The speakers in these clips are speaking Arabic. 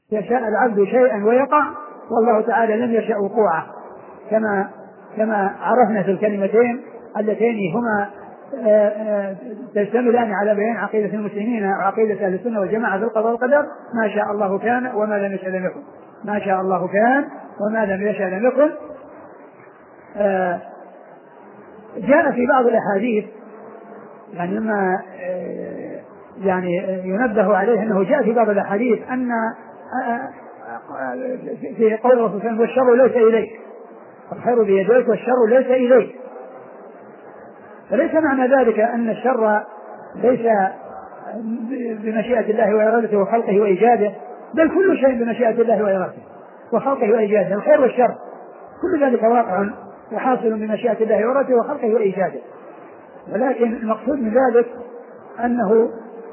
يشاء العبد شيئا ويقع، والله تعالى لم يشاء وقوعه، كما عرفنا في الكلمتين اللتين هما تشتملان على بيان عقيدة المسلمين وعقيدة أهل السنة والجماعة في القضاء والقدر: ما شاء الله كان وما لم يشاء لم يكن. ما شاء الله كان وما لم يشاء لم يكن. جاء في بعض الأحاديث يعني لما يعني ينبه عليه أنه جاء في بعض الأحاديث أن في قول الرسول صلى الله عليه وسلم: والشر ليس إليك، الخير بيديك والشر ليس إليك. فليس معنى ذلك أن الشر ليس بمشيئة الله وإرادته وخلقه وإيجاده، بل كل شيء بمشيئة الله وإرادته وخلقه وإيجاده. الخير والشر كل ذلك واقع وحاصل بمشيئة الله وإرادته وخلقه وإيجاده، ولكن المقصود من ذلك أنه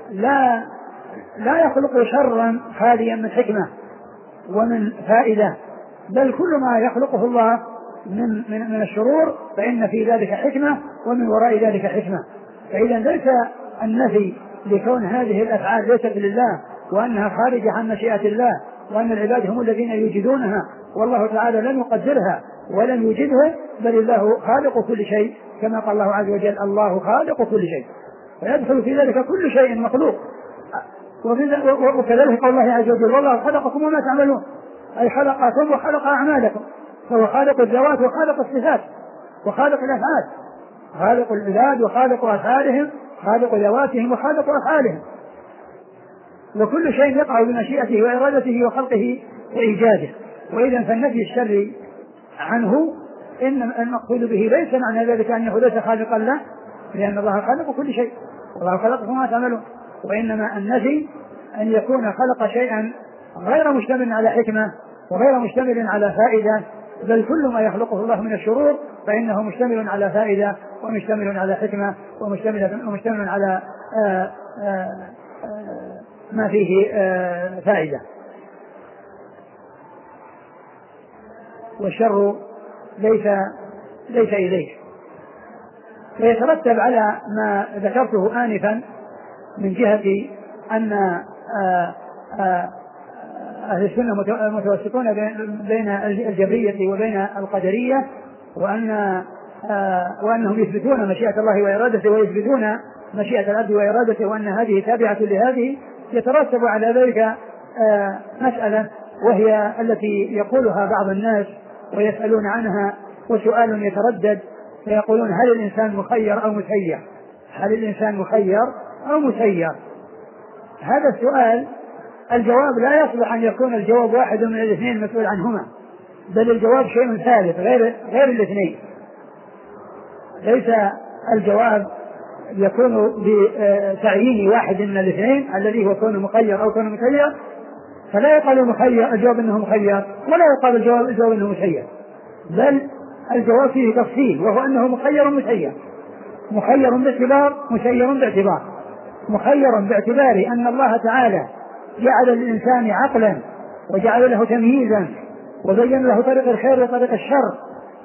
لا يخلق شرا خاليا من حكمة ومن فائدة، بل كل ما يخلقه الله من الشرور فإن في ذلك حكمة ومن وراء ذلك حكمة. فإذا ليس النفي لكون هذه الأفعال ليست لله وأنها خارجة عن مشيئة الله وأن العباد هم الذين يوجدونها والله تعالى لم يقدرها ولم يوجدها، بل الله خالق كل شيء، كما قال الله عز وجل: الله خالق كل شيء، فيدخل في ذلك كل شيء مخلوق. وكذلك قول الله عز وجل: والله خلقكم وما تعملون، أي خلقكم وخلق أعمالكم، فهو خالق الذوات وخالق الصفات وخالق الأفعال، خالق العباد وخالق أفعالهم، خالق ذواتهم وخالق أفعالهم، وكل شيء يقع بمشيئته وإرادته وخلقه وإيجاده. وإذا فالنفي الشر عنه إن المقصود به ليس معنى ذلك أنه ليس خالقا له، لأن الله خالق كل شيء والله خلقكم وما تعملون، وإنما النفي أن يكون خلق شيئا غير مشتمل على حكمة وغير مشتمل على فائدة، بل كل ما يخلقه الله من الشرور فإنه مشتمل على فائدة ومشتمل على حكمة ومشتمل على ما فيه فائدة. والشر ليس إليك. ويترتب على ما ذكرته آنفا من جهة أن أهل السنة متوسطون بين الجبرية وبين القدرية، وأنهم يثبتون مشيئة الله وإرادته ويثبتون مشيئة العبد وإرادته وأن هذه تابعة لهذه. يترتب على ذلك مسألة وهي التي يقولها بعض الناس ويسألون عنها، وسؤال يتردد فيقولون: هل الإنسان مخير أو مسير؟ هل الإنسان مخير أو مسير؟ هذا السؤال الجواب لا يصلح أن يكون الجواب واحد من الاثنين المسؤول عنهما، بل الجواب شيء ثالث غير الاثنين. ليس الجواب يكون بتعيين واحد من الاثنين الذي هو كونه مخير أو كونه مسير، فلا يقال مخير الجواب أنه مخير، ولا يقال الجواب أنه مسير، بل الجواب فيه تفصيل، وهو أنه مخير مسير. مخير باعتبار، مسير باعتبار. مخير باعتبار أن الله تعالى جعل للإنسان عقلا وجعل له تمييزا وبين له طريق الخير وطريق الشر،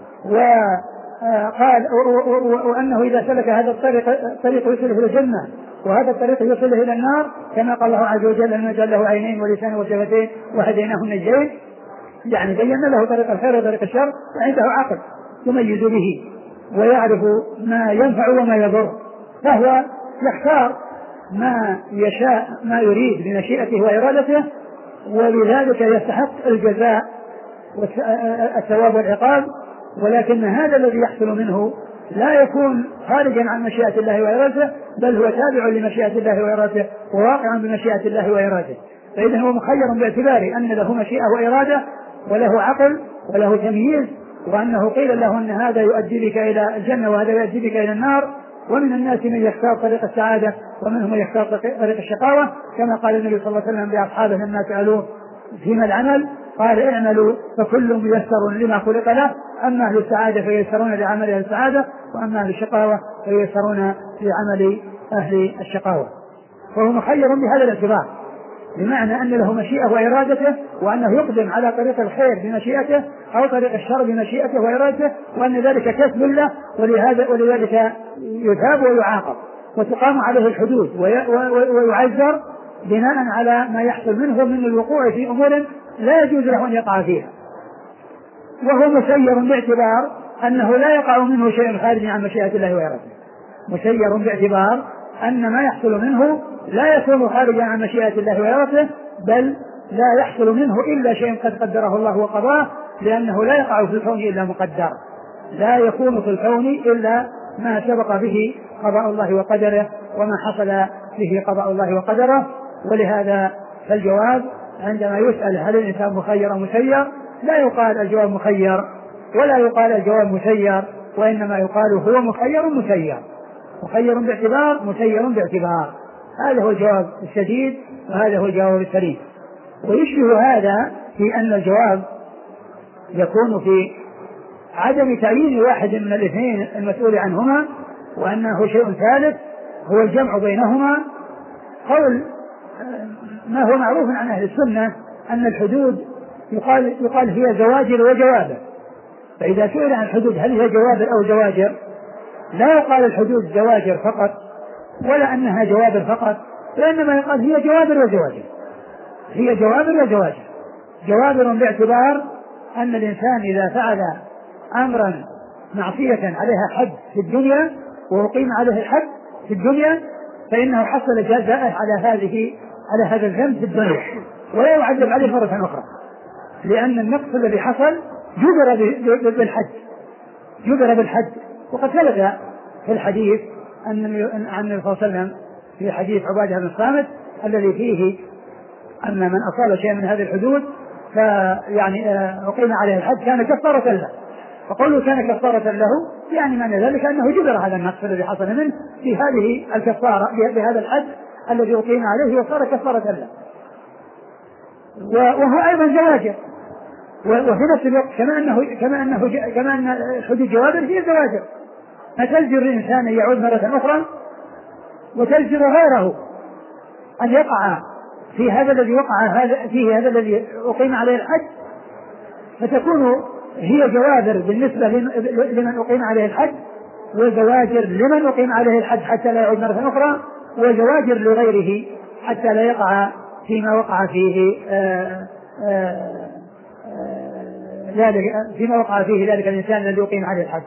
وقال وأنه إذا سلك هذا الطريق يوصله إلى الجنة وهذا الطريق يوصله إلى النار، كما قال الله عز وجل: أن نجعل له عينين ولسان وشفتين وهديناه النجدين. يعني بين له طريق الخير وطريق الشر، وعنده عقل يميز به ويعرف ما ينفع وما يضر، فهو يختار ما يشاء ما يريد بمشيئته وإرادته، ولذلك يستحق الجزاء والثواب والعقاب. ولكن هذا الذي يحصل منه لا يكون خارجا عن مشيئة الله وإرادته، بل هو تابع لمشيئة الله وإرادته وواقع بمشيئة الله وإرادته. فإذا هو مخير باعتبار أن له مشيئة وإرادة وله عقل وله تمييز، وأنه قيل له أن هذا يؤدي بك إلى الجنة وهذا يؤدي بك إلى النار. ومن الناس من يختار طريق السعادة ومنهم من يختار طريق الشقاوة، كما قال النبي صلى الله عليه وسلم لأصحابه لما سألوه فيما العمل قال: اعملوا فكل ميسر لما خلق له، أما أهل السعادة فييسرون لعمل أهل السعادة، وأما أهل الشقاوة فييسرون لعمل أهل الشقاوة. فهو مخير بهذا الاعتبار، بمعنى أن له مشيئة وإرادته، وأنه يقدم على طريق الخير بمشيئته أو طريق الشر بمشيئته وإرادته، وأن ذلك كسب له، ولذلك يثاب ويعاقب وتقام عليه الحدود ويعذر بناء على ما يحصل منه من الوقوع في أمور لا يجوز له أن يقع فيها، وهو مسير باعتبار أنه لا يقع منه شيء خارج عن مشيئة الله وإرادته، مسير باعتبار أن ما يحصل منه لا يكون خارجا عن مشيئة الله وإرادته، بل لا يحصل منه إلا شيء قد قدره الله وقضاه، لأنه لا يقع في الكون إلا مقدر، لا يكون في الكون إلا ما سبق به قضاء الله وقدره وما حصل به قضاء الله وقدره. ولهذا فالجواب عندما يسأل هل الإنسان مخير أو مسير لا يقال الجواب مخير ولا يقال الجواب مسير، وإنما يقال هو مخير مسير، مخير باعتبار مسير باعتبار. هذا هو الجواب السديد وهذا هو الجواب السليم. ويشبه هذا في أن الجواب يكون في عدم تعيين واحد من الاثنين المسؤول عنهما، وأنه شيء ثالث هو الجمع بينهما. قول ما هو معروف عن أهل السنة أن الحدود يقال هي زواجر وجوابر، فإذا سئل عن الحدود هل هي جوابر أو زواجر لا يقال الحدود زواجر فقط ولا أنها جوابر فقط، وإنما يقال هي جوابر وزواجر، هي جوابر وزواجر. جوابر باعتبار أن الإنسان إذا فعل أمرا معصية عليها حد في الدنيا وأقيم عليه الحد في الدنيا فإنه حصل جزاءه على هذا الذنب في الدنيا ولا يعذب عليه مرة أخرى، لأن النقص الذي حصل جبر بالحد. وقد ثبت في الحديث عن النبي صلى الله عليه وسلم في حديث عبادة بن الصامت الذي فيه أن من أصاب شيئا من هذه الحدود فيعني أقيم عليه الحد كان كفارة له، فقوله كان كفارة له يعني معنى ذلك أنه جبر هذا النقص الذي حصل منه في هذه الكفارة بهذا الحد الذي أقيم عليه وصار كفارة له. وهو أيضا زواجر، وفي نفس الوقت كما أن الحدود جوابر هي زواجر، فتزجر الإنسان أن يعود مرة أخرى وتزجر غيره أن يقع في هذا الذي وقع فيه هذا الذي أقيم عليه الحد، فتكون هي جوابر بالنسبة لمن أقيم عليه الحد، وزواجر لمن أقيم عليه الحد حتى لا يعود مرة أخرى، وزواجر لغيره حتى لا يقع فيما وقع فيه ذلك الإنسان الذي أقيم عليه الحد.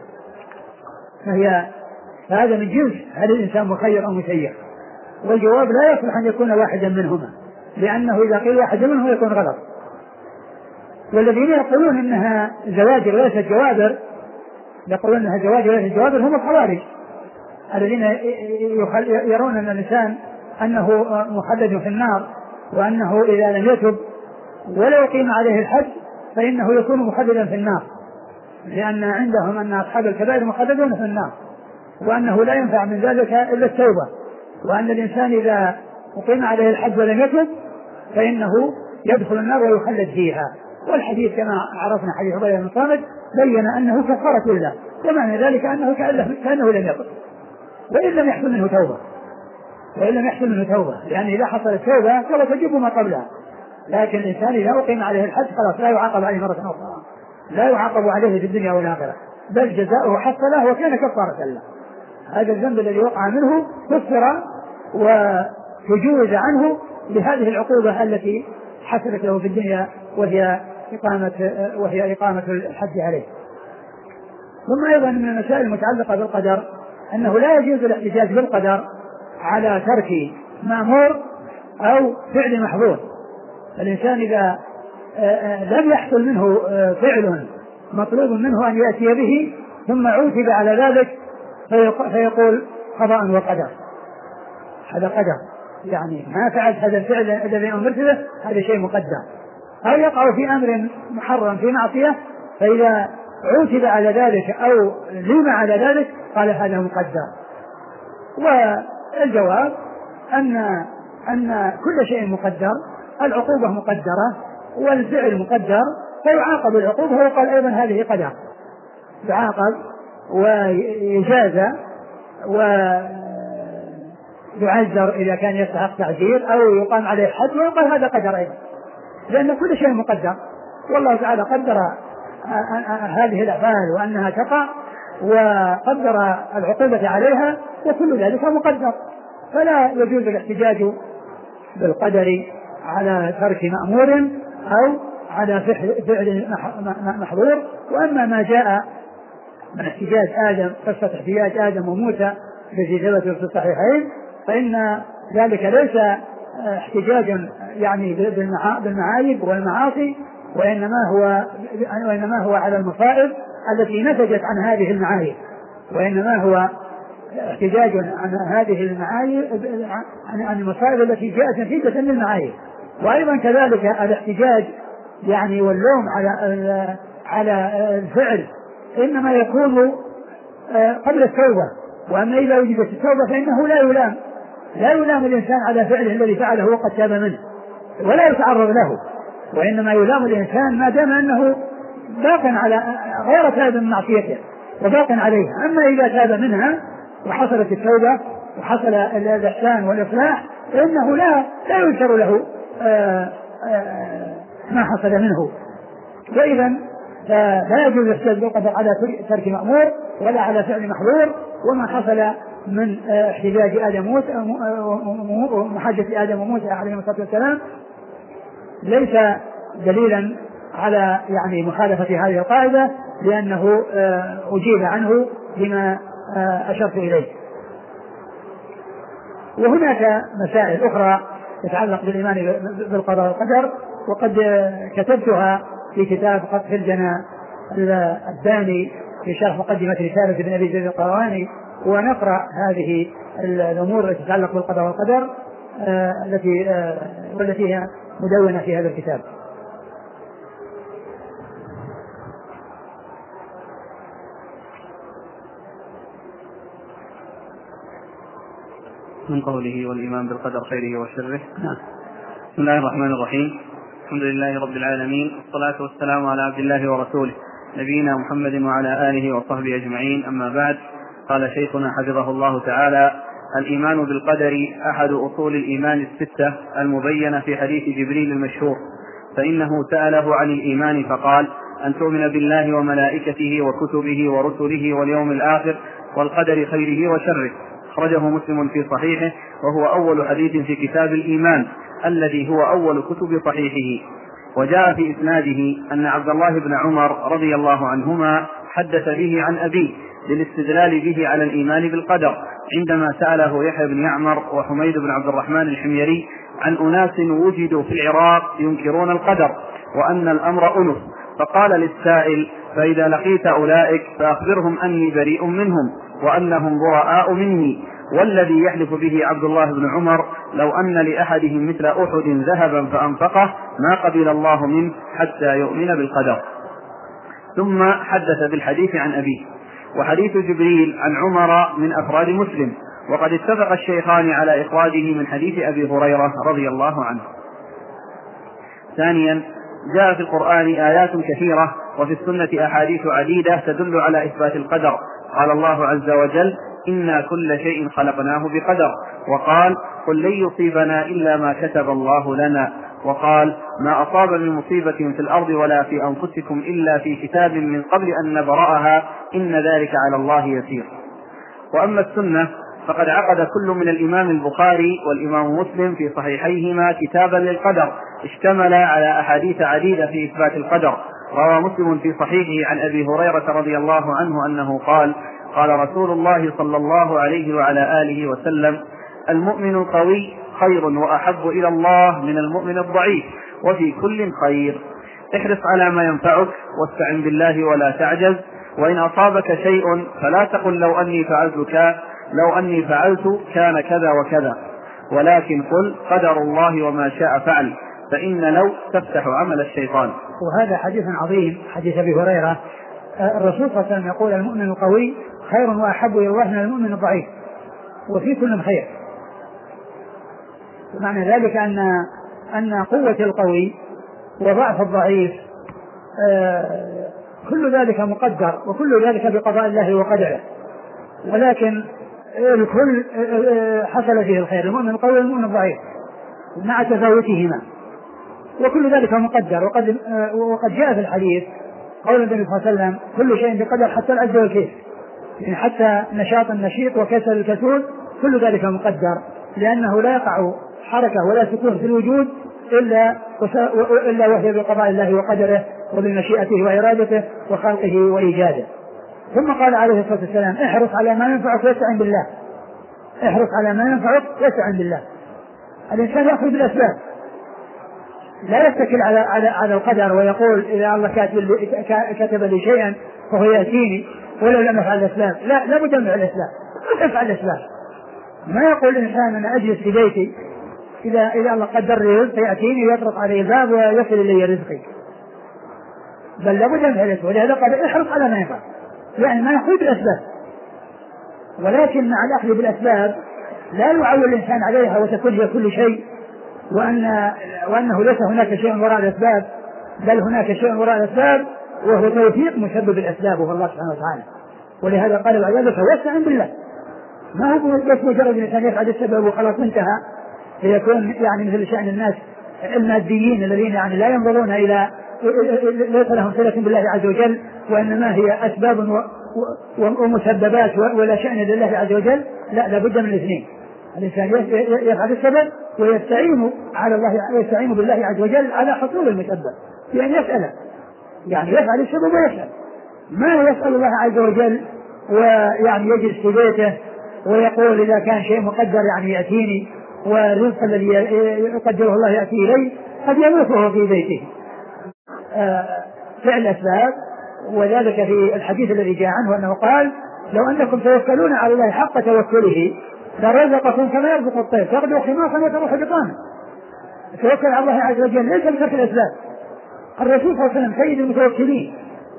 فهذا من جنس هل الإنسان مخير أو مسير، والجواب لا يصلح أن يكون واحدا منهما، لأنه إذا قيل واحد منه يكون غلط. والذين يقولون إنها زواجر وليست جوابر، يقولون إنها زواجر وليست جوابر هم الخوارج الذين يرون أن الإنسان أنه مخلد في النار، وأنه إذا لم يتب ولا يقيم عليه الحد فإنه يكون مخلدا في النار، لأن عندهم أن أصحاب الكبائر مخلدون في النار، وأنه لا ينفع من ذلك إلا التوبة، وأن الإنسان إذا أقيم عليه الحد ولم يتب فإنه يدخل النار ويخلد فيها. والحديث كما عرفنا حديث عبادة بن الصامت بين أنه كفارة له، ومعنى ذلك أنه كأنه لم يتب وإن لم يحصل منه توبة، يعني إذا حصلت توبة فلا تجب ما قبلها، لكن الإنسان إذا أقيم عليه الحد خلاص لا يعاقب عليه مرة أخرى، لا يعاقب عليه في الدنيا والآخرة، بل جزاؤه حصله وكان كفارة له. هذا الذنب الذي وقع منه كفر وتجوز عنه بهذه العقوبة التي حصلت له في الدنيا وهي إقامة الحد عليه. ثم أيضا من المسائل المتعلقة بالقدر أنه لا يجوز الاحتجاج بالقدر على ترك مأمور أو فعل محظور. الإنسان إذا لم يحصل منه فعل مطلوب منه أن يأتي به ثم عوتب على ذلك فيقول قضاء وقدر، هذا قدر، يعني ما فعلت هذا الفعل الذي أمرت به هذا شيء مقدر. أو يقع في أمر محرم في معصية فإذا عوتب على ذلك أو لوم على ذلك قال هذا مقدر. والجواب أن كل شيء مقدر، العقوبة مقدرة والفعل مقدر، فيعاقب العقوبة. ويقال أيضا هذه قدر، يعاقب ويجازى ويعذر إذا كان يستحق تعذير أو يقام عليه الحد، ويقال هذا قدر أيضا، لأن كل شيء مقدر، والله تعالى قدر هذه الأفعال وأنها تقع وقدر العقوبة عليها، وكل ذلك مقدر، فلا يجوز الاحتجاج بالقدر على ترك مأمور أو على فعل محظور. وأما ما جاء من احتجاج آدم، قصة احتجاج آدم وموسى التي ثبتت في الصحيحين، فإن ذلك ليس احتجاجا يعني بالمعايب والمعاصي، وإنما هو على المصائب التي نتجت عن هذه المعايب، وإنما هو احتجاج عن هذه المعايب، عن المصائب التي جاءت نتيجة للمعايب. وأيضا كذلك الاحتجاج يعني واللوم على الفعل إنما يكون قبل التوبة. وأما إذا وجدت التوبة فإنه لا يلام الإنسان على فعله الذي فعله وقد تاب منه ولا يتعرض له، وإنما يلام الإنسان ما دام أنه باق على غير تاب من معصيته وباق عليها. أما إذا تاب منها وحصلت التوبة وحصل الإحسان والإصلاح فإنه لا ينكر له ما حصل منه. وإذا لا يجوز الاحتجاج بالقدر على ترك مأمور ولا على فعل محظور. وما حصل من احتجاج آدم ومحاجة آدم وموسى عليهم الصلاة والسلام ليس دليلا على يعني مخالفة هذه القاعدة، لأنه أجيب عنه بما أشرت إليه. وهناك مسائل أخرى تتعلق بالإيمان بالقضاء والقدر، وقد كتبتها في كتاب قطف الجنى الثاني في شرح مقدمة رسالة ابن أبي زيد القرواني، ونقرأ هذه الأمور التي تتعلق بالقضاء والقدر والتي هي مدونة في هذا الكتاب. من قوله والإيمان بالقدر خيره وشره. بسم الله الرحمن الرحيم. الحمد لله رب العالمين، والصلاة والسلام على عبد الله ورسوله نبينا محمد وعلى آله وصحبه أجمعين. أما بعد، قال شيخنا حفظه الله تعالى: الإيمان بالقدر أحد أصول الإيمان الستة المبينة في حديث جبريل المشهور، فإنه سأله عن الإيمان فقال: أن تؤمن بالله وملائكته وكتبه ورسله واليوم الآخر والقدر خيره وشره. أخرجه مسلم في صحيحه، وهو أول حديث في كتاب الإيمان الذي هو أول كتب صحيحه. وجاء في إسناده أن عبد الله بن عمر رضي الله عنهما حدث به عن أبيه للاستدلال به على الإيمان بالقدر، عندما سأله يحيى بن يعمر وحميد بن عبد الرحمن الحميري عن أناس وجدوا في العراق ينكرون القدر وأن الأمر أنف، فقال للسائل: فإذا لقيت أولئك فأخبرهم أني بريء منهم وأنهم براء مني. والذي يحلف به عبد الله بن عمر لو أن لأحدهم مثل أحد ذهبا فأنفقه ما قبل الله منه حتى يؤمن بالقدر. ثم حدث بالحديث عن أبيه. وحديث جبريل عن عمر من أفراد مسلم، وقد اتفق الشيخان على إخراجه من حديث أبي هريرة رضي الله عنه. ثانيا، جاء في القرآن آيات كثيرة وفي السنة أحاديث عديدة تدل على إثبات القدر. قال الله عز وجل: إنا كل شيء خلقناه بقدر. وقال: قل لن يصيبنا إلا ما كتب الله لنا. وقال: ما أصاب من مصيبة في الأرض ولا في أنفسكم إلا في كتاب من قبل أن نبرأها إن ذلك على الله يسير. وأما السنة فقد عقد كل من الإمام البخاري والإمام مسلم في صحيحيهما كتابا للقدر اشتمل على أحاديث عديدة في إثبات القدر. روى مسلم في صحيحه عن أبي هريرة رضي الله عنه أنه قال: قال رسول الله صلى الله عليه وعلى آله وسلم: المؤمن القوي خير وأحب إلى الله من المؤمن الضعيف، وفي كل خير. احرص على ما ينفعك واستعن بالله ولا تعجز، وإن أصابك شيء فلا تقل لو أني فعلت كان كذا وكذا، ولكن قل قدر الله وما شاء فعل، فإن لو تفتح عمل الشيطان. وهذا حديث عظيم، حديث أبي هريرة. الرسول صلى الله عليه وسلم يقول: المؤمن القوي خير وأحب إلى الله من المؤمن الضعيف، وفي كل خير. معنى ذلك أن قوة القوي وضعف الضعيف كل ذلك مقدر، وكل ذلك بقضاء الله وقدره، ولكن الكل حصل فيه الخير، المؤمن القوي والمؤمن الضعيف مع تفاوتهما، وكل ذلك مقدر. وقد جاء في الحديث قول النبي صلى الله عليه وسلم: كل شيء بقدر حتى العجز والكيس، يعني حتى نشاط النشيط وكسل الكسول كل ذلك مقدر، لأنه لا يقع حركة ولا سكون في الوجود إلا وهي بقضاء الله وقدره وبمشيئته وإرادته وخلقه وإيجاده. ثم قال عليه الصلاة والسلام: احرص على ما ينفعك واستعن بالله. احرص على ما ينفعك واستعن بالله. الإنسان يأخذ بالأسباب، لا يتكل على القدر ويقول إذا الله كتب لي شيئا فهو يأتيني ولو لم أفعل الأسباب. لا بد من الأسباب، افعل الأسباب. ما يقول الإنسان أنا أجلس في بيتي إذا الله قدر لي رزق يأتيني ويطرق عليه الباب ويصل إلي رزقي، بل لا بد من الأسباب. ولهذا قال احرص على ما ينفع، يعني ما يأخذ بالأسباب، ولكن مع الأخذ بالأسباب لا يعول الإنسان عليها وتكون هي كل شيء، وأنه ليس هناك شيء وراء الأسباب، بل هناك شيء وراء الأسباب وهو توفيق مسبب الأسباب وهو الله سبحانه وتعالى. ولهذا قال بعد ذلك: واستعن بالله. ما هو بس مجرد الإنسان يفعل السبب وخلاص انتهى، فيكون يعني مثل شأن الناس الماديين الذين يعني لا ينظرون إلى ليس لهم صلة بالله عز وجل، وإنما هي أسباب ومسببات ولا شأن لله عز وجل. لا بد من الاثنين. الإنسان يفعل السبب ويستعين على الله، يستعين بالله عز وجل على حصول المسبب، يعني يسأله، يعني يفعل السبب ويسأل. ما يسأل الله عز وجل ويعني يجلس في بيته ويقول إذا كان شيء مقدر يعني يأتيني، والرزق الذي يقدره الله يأتي إليه قد يموت وهو في بيته. فعل الأسباب. وذلك في الحديث الذي جاء عنه أنه قال: لو أنكم توكلون على الله حق توكله لرزقكم كما يرزق الطير تغدو خماصا وتروح بطانا. التوكل على الله عز وجل ليس بترك الأسباب. الرسول صلى الله عليه وسلم سيد المتوكلين،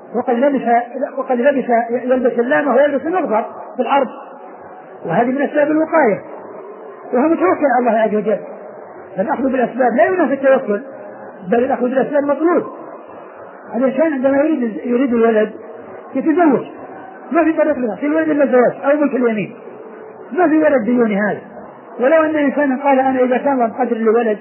وقد يلبس اللامة ويلبس المغفر في الأرض، وهذه من أسباب الوقاية، وهو متوكل على الله عز وجل. فالأخذ بالأسباب لا ينافي التوكل، بل الأخذ بالأسباب مطلوب. الإنسان عندما يريد الولد يتزوج، ما في طريق له في الولد إلا الزواج أو ملك اليمين، ما في ولد دون هذا. ولو أن إنسانا قال أنا إذا كان الله مقدر لولد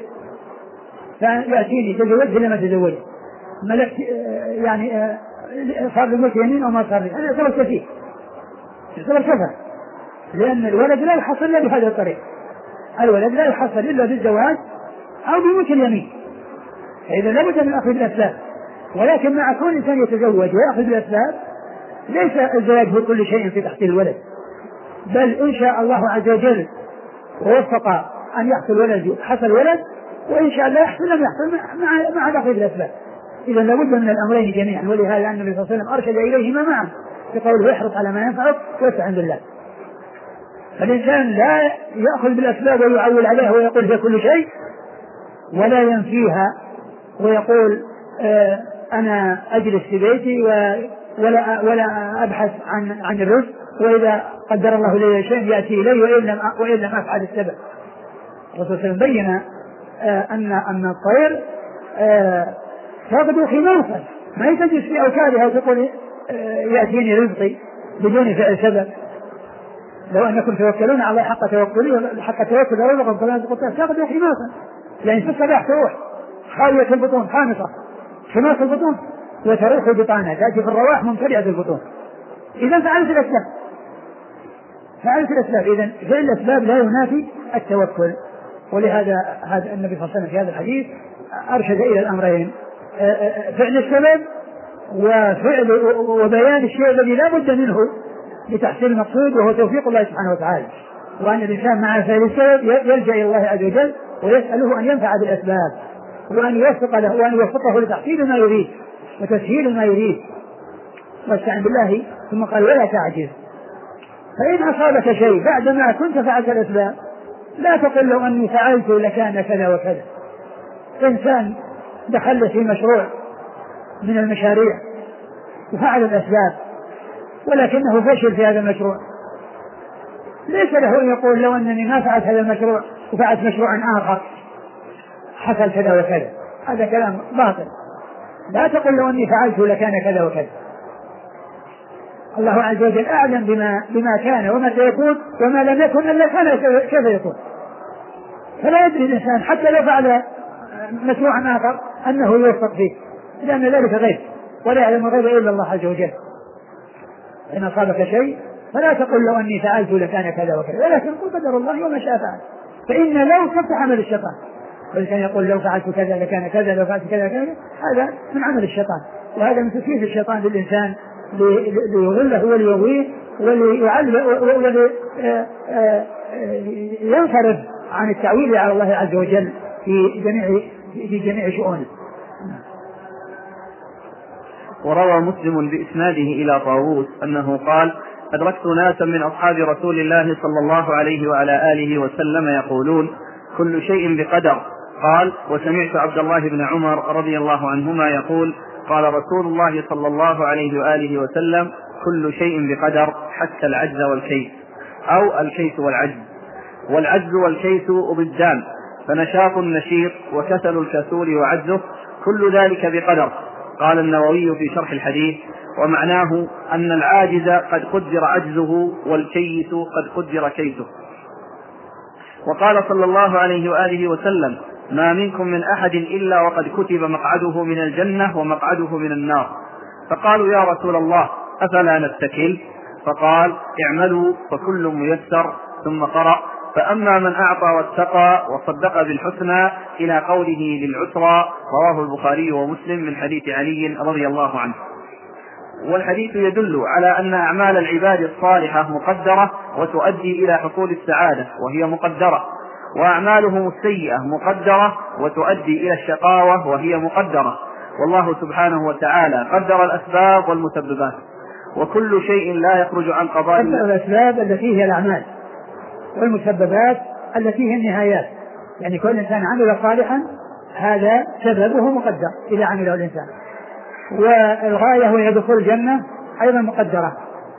فيأتيني تزوجه لما تزوجه، ملك يعني صار لي ملك يمين أو ما صار لي، أنا أتوكل فيه يعتبر كفر، لأن الولد لا يحصل إلا بهذه الطريقة. الولد لا يحصل إلا بالزواج أو بملك اليمين، فإذا لا بد من أخذ الأسباب. ولكن مع كون الإنسان يتزوج ويأخذ الأسباب ليس الزواج هو كل شيء في تحصيل الولد، بل إن شاء الله عز وجل ووفق أن يحصل ولد حصل ولد، وإن شاء الله يحصل لم يحصل مع أخذ الأسباب. إذا لابد من الأمرين جميعا، ولهذا النبي صلى الله عليه وسلم أرشد إليهما معا بقوله: احرص على ما ينفعك واستعن بالله. فالإنسان لا يأخذ بالأسباب ويعول عليها ويقول في كل شيء، ولا ينفيها ويقول أنا أجلس في بيتي ولا أبحث عن الرزق، وإذا قدر الله لي شيء يأتي إلي وإن لم أفعل السبب. الرسول صلى الله عليه وسلم بين أن الطير تغدو خماصا، ما تجلس في أوكارها وتقول يأتيني رزقي بدون فعل سبب. لو أنكم توكلون على حق توكل رزقكم كما يرزق الطير تغدو خماصا، يعني في الصباح تروح خالية البطون خامصة خماص البطون وتروح بطانها، تأتي في الرواح ممتلئة البطون. إذا فعلت الأسباب. إذا فعل الأسباب لا ينافي التوكل. ولهذا النبي صلى الله عليه وسلم في هذا الحديث أرشد إلى الأمرين: فعل السبب وبيان الشيء الذي لا بد منه لتحصيل المقصود وهو توفيق الله سبحانه وتعالى، وأن الإنسان مع فعل السبب يلجأ إلى الله عز وجل ويسأله أن ينفع بالأسباب وأن يوفق له وأن يوفقه لتحصيل ما يريد وتسهيل ما يريد. واستعن بالله. ثم قال: ولا تعجز. فإن أصابك شيء بعدما كنت فعلت الأسباب لا تقل لو أني فعلت لكان كذا وكذا. إنسان دخل في مشروع من المشاريع وفعل الأسباب ولكنه فشل في هذا المشروع، ليس له أن يقول لو أنني ما فعلت هذا المشروع وفعلت مشروعا آخر حصل كذا وكذا. هذا كلام باطل. لا تقل لو أني فعلت لكان كذا وكذا. الله عز وجل أعلم بما كان وما سيكون، وما لم يكن إلا كان كيف يكون. فلا يدري الإنسان حتى لو فعل مشروعا آخر أنه يوفق فيه، لأن ذلك غيب ولا يعلم الغيب إلا الله عز وجل. إن أصابك شيء فلا تقل لو أني فعلت لكان كذا وكذا، ولكن قل قدر الله وما شاء فعل. فإن لو تفتح عمل الشيطان، كان يقول لو فعلت كذا لكان كذا، لو فعلت كذا كذا، هذا من عمل الشيطان، وهذا من تسويف الشيطان للإنسان ليضله وليغويه ولينصرف عن التعويل على الله عز وجل في جميع شؤونه. وروى مسلم بإسناده إلى طاووس أنه قال: أدركت ناسا من أصحاب رسول الله صلى الله عليه وعلى آله وسلم يقولون: كل شيء بقدر. قال: وسمعت عبد الله بن عمر رضي الله عنهما يقول: قال رسول الله صلى الله عليه وآله وسلم: كل شيء بقدر حتى العجز والكيس، أو الكيس والعجز. والعجز والكيس ضدان، فنشاط النشيط وكسل الكسول وعجزه، كل ذلك بقدر. قال النووي في شرح الحديث: ومعناه أن العاجز قد قدر عجزه، والكيس قد قدر كيسه. وقال صلى الله عليه وآله وسلم: ما منكم من أحد إلا وقد كتب مقعده من الجنة ومقعده من النار. فقالوا: يا رسول الله أفلا نتكل؟ فقال: اعملوا فكل ميسر. ثم قرأ: فأما من أعطى واتقى وصدق بالحسنى إلى قوله للعسرى. رواه البخاري ومسلم من حديث علي رضي الله عنه. والحديث يدل على أن أعمال العباد الصالحة مقدرة وتؤدي إلى حصول السعادة وهي مقدرة، وأعمالهم السيئة مقدرة وتؤدي إلى الشقاوة وهي مقدرة. والله سبحانه وتعالى قدر الأسباب والمسببات، وكل شيء لا يخرج عن قضاء الله. الأسباب التي هي الأعمال، والمسببات التي هي النهايات. يعني كل إنسان عمل صالحا هذا سببه مقدر إذا عمله الإنسان، والغاية هو دخول الجنة أيضا مقدرة،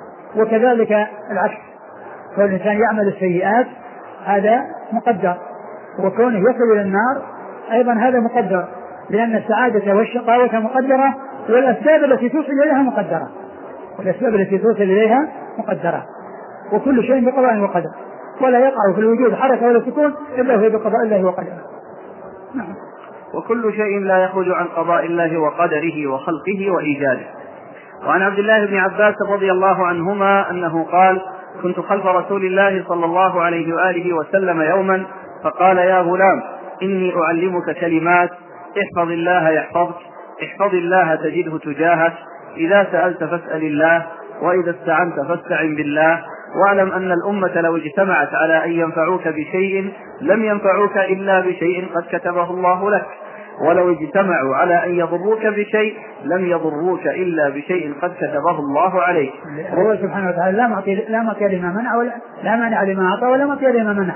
وكذلك العكس، كل إنسان يعمل السيئات هذا مقدر، وكونه يصل إلى النار أيضا هذا مقدر، لأن السعادة والشقاوة مقدرة، والأسباب التي توصل إليها مقدرة، والأسباب التي توصل إليها مقدرة، وكل شيء بقضاء وقدر، ولا يقع في الوجود حركة ولا سكون إلا هو بقضاء الله وقدره. نعم. وكل شيء لا يخرج عن قضاء الله وقدره وخلقه وإيجاده. وعن عبد الله بن عباس رضي الله عنهما أنه قال: كنت خلف رسول الله صلى الله عليه وآله وسلم يوما، فقال: يا غلام إني أعلمك كلمات، احفظ الله يحفظك، احفظ الله تجده تجاهك، إذا سألت فاسأل الله، وإذا استعنت فاستعن بالله، واعلم أن الأمة لو اجتمعت على أن ينفعوك بشيء لم ينفعوك إلا بشيء قد كتبه الله لك، ولو اجتمعوا على أن يضروك بشيء لم يضروك إلا بشيء قد كتبه الله عليك. هو سبحانه وتعالى لا معطي لما منع، ولا لا مانع لما أعطى، ولا معطي لما منع.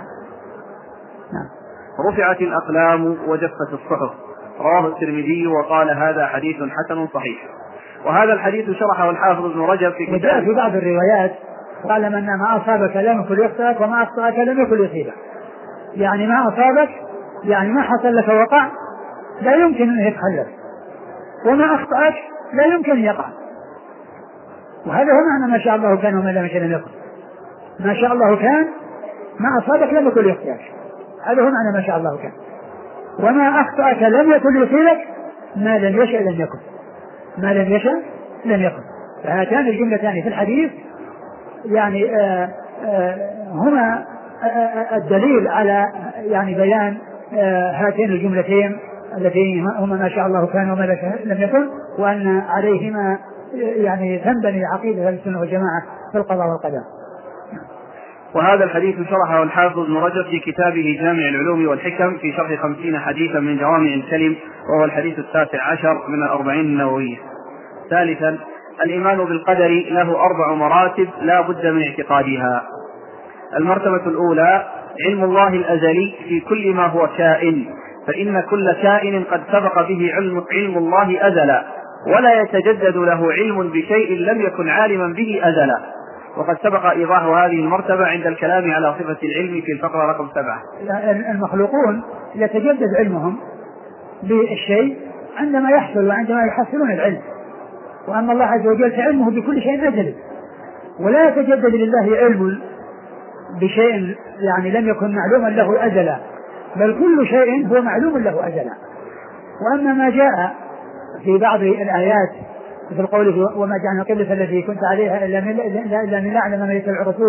رفعت الأقلام وجفت الصحف. رواه الترمذي وقال: هذا حديث حسن صحيح. وهذا الحديث شرحه الحافظ ابن رجب في كتابه. في بعض الروايات قال: من ما أصابك لم يكن يخطئك، وما أخطأك لم يكن يصيبك. يعني ما أصابك يعني ما حصل لك وقع لا يمكن أن يتخلف، وما أخطأك لا يمكن أن يقع. وهذا هو معنى ما شاء الله كان وما لم يشاء لم يكن. ما شاء الله كان، ما أصابك لم يكن يخطئك، هذا هو معنى ما شاء الله كان. وما أخطأك لم يكن يصيبك، ما لم يشاء لم يكن، ما لم يشاء لم يكن. فهاتان الجملتان في الحديث يعني هما الدليل على يعني بيان هاتين الجملتين التي هما ما شاء الله كان وما لم يكن، وأن عليهما يعني تنبني عقيدة السنة والجماعة في القضاء والقدر. وهذا الحديث شرحه الحافظ ابن رجب في كتابه جامع العلوم والحكم في شرح 50 حديثا من جوامع الكلم، وهو الحديث 19 من 40 النووية. ثالثا: الإيمان بالقدر له 4 مراتب لا بد من اعتقادها. المرتبة الأولى: علم الله الأزلي في كل ما هو كائن، فإن كل كائن قد سبق به علم الله أزلا، ولا يتجدد له علم بشيء لم يكن عالما به أزلا. وقد سبق إيضاح هذه المرتبة عند الكلام على صفة العلم في الفقرة رقم 7. المخلوقون يتجدد علمهم بالشيء عندما يحصل وعندما يحصلون العلم، وأما الله عز وجل فعلمه بكل شيء أزلي، ولا يتجدد لله علم بشيء يعني لم يكن معلوما له أزلا، بل كل شيء هو معلوم له أزلا. وأما ما جاء في بعض الآيات مثل قوله: وما جعلنا القبلة التي كنت عليها إلا من نعلم من يتبع الرسول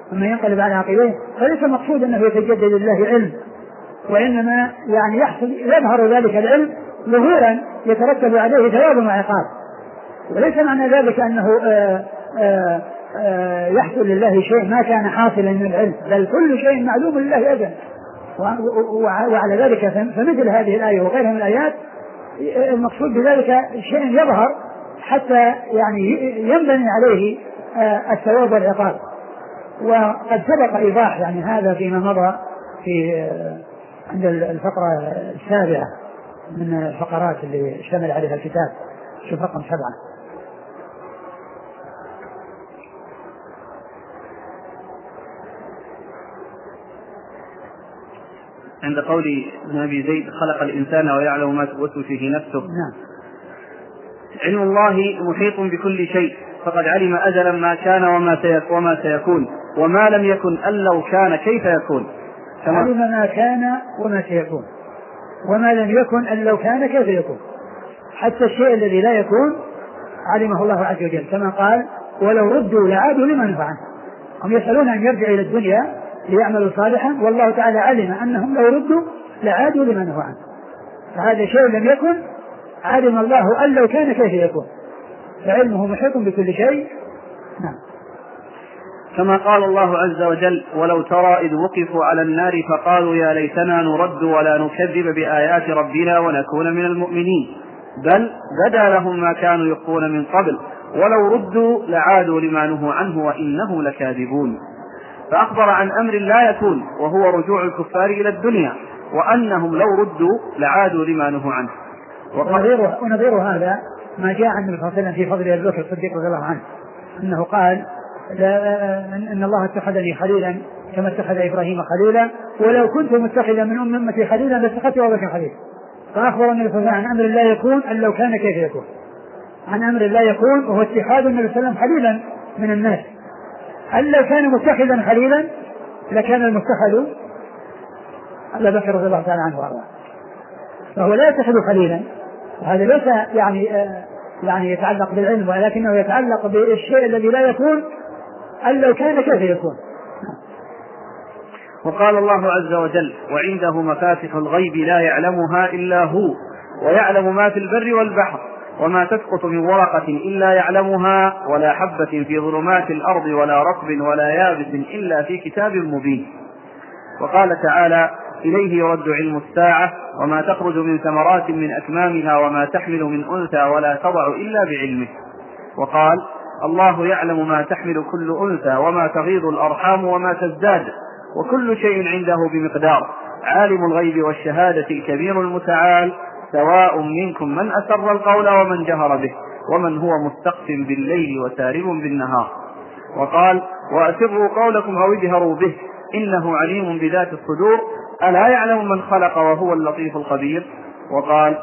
ثم ينقلب على عقبيه، فليس المقصود أنه يتجدد لله علم، وإنما يعني يظهر ذلك العلم ظهورا يترتب عليه ثواب وعقاب، وليس معنى ذلك أنه يحصل لله شيء ما كان حاصلا من العلم، بل كل شيء معلوم لله أزلا. وعلى ذلك فمثل هذه الآية وغيرها من الآيات المقصود بذلك شيء يظهر حتى يعني ينبني عليه الثواب والعقاب. وقد سبق إيضاح يعني هذا فيما مضى في عند الفقرة السابعة من الفقرات اللي اشتمل عليها الكتاب، شوف رقم 7. عند قول ابن أبي زيد خلق الإنسان ويعلم ما توسوس فيه نفسه. نعم. علم الله محيط بكل شيء، فقد علم أزلا ما كان وما سيكون، وما لم يكن أن لو كان كيف يكون. علم ما كان وما سيكون، وما لم يكن أن لو كان كيف يكون. حتى الشيء الذي لا يكون علمه الله عز وجل، كما قال ولو ردوا لعادوا لما نهوا عنه. هم يسألون أن يرجعوا إلى الدنيا ليعملوا صالحا، والله تعالى علم أنهم لو ردوا لعادوا لما نهوا عنه. فهذا شيء لم يكن علم الله أن لو كان كيف يكون، فعلمه محيط بكل شيء. نعم. كما قال الله عز وجل ولو ترى إذ وقفوا على النار فقالوا يا ليتنا نرد ولا نكذب بآيات ربنا ونكون من المؤمنين، بل بدا لهم ما كانوا يخفون من قبل ولو ردوا لعادوا لما نهوا عنه وإنهم لكاذبون. فأخبر عن أمر لا يكون وهو رجوع الكفار إلى الدنيا، وأنهم لو ردوا لعادوا لما نهوا عنه. ونظير هذا ما جاء عن النبي صلى الله عليه وسلم في فضل أبي بكر الصديق رضي الله عنه أنه قال إن الله اتخذني خليلا كما اتخذ إبراهيم خليلا، ولو كنت متخذا من أمتي خليلا لاتخذت أبا بكر خليلا. فأخبر النبي صلى الله عليه وسلم عن أمر لا يكون أن لو كان كيف يكون، عن أمر لا يكون وهو اتخاذ النبي صلى الله عليه وسلم خليلا من الناس. أن لو كان متخذا خليلا لكان المتخذ أبا بكر رضي الله تعالى عنه وارضاه، فهو لا يتخذ خليلا، وهذا ليس يعني يتعلق بالعلم، ولكنه يتعلق بالشيء الذي لا يكون أن لو كان كيف يكون. وقال الله عز وجل وعنده مفاتح الغيب لا يعلمها إلا هو ويعلم ما في البر والبحر وما تسقط من ورقة إلا يعلمها ولا حبة في ظلمات الأرض ولا رطب ولا يابس إلا في كتاب مبين. وقال تعالى إليه يرد علم الساعة وما تخرج من ثمرات من أكمامها وما تحمل من أنثى ولا تضع إلا بعلمه. وقال الله يعلم ما تحمل كل أنثى وما تغيض الأرحام وما تزداد وكل شيء عنده بمقدار. عالم الغيب والشهادة الكبير المتعال سواء منكم من أسر القول ومن جهر به ومن هو مستخف بالليل وسارب بالنهار. وقال وأسروا قولكم أو اجهروا به إنه عليم بذات الصدور ألا يعلم من خلق وهو اللطيف الخبير. وقال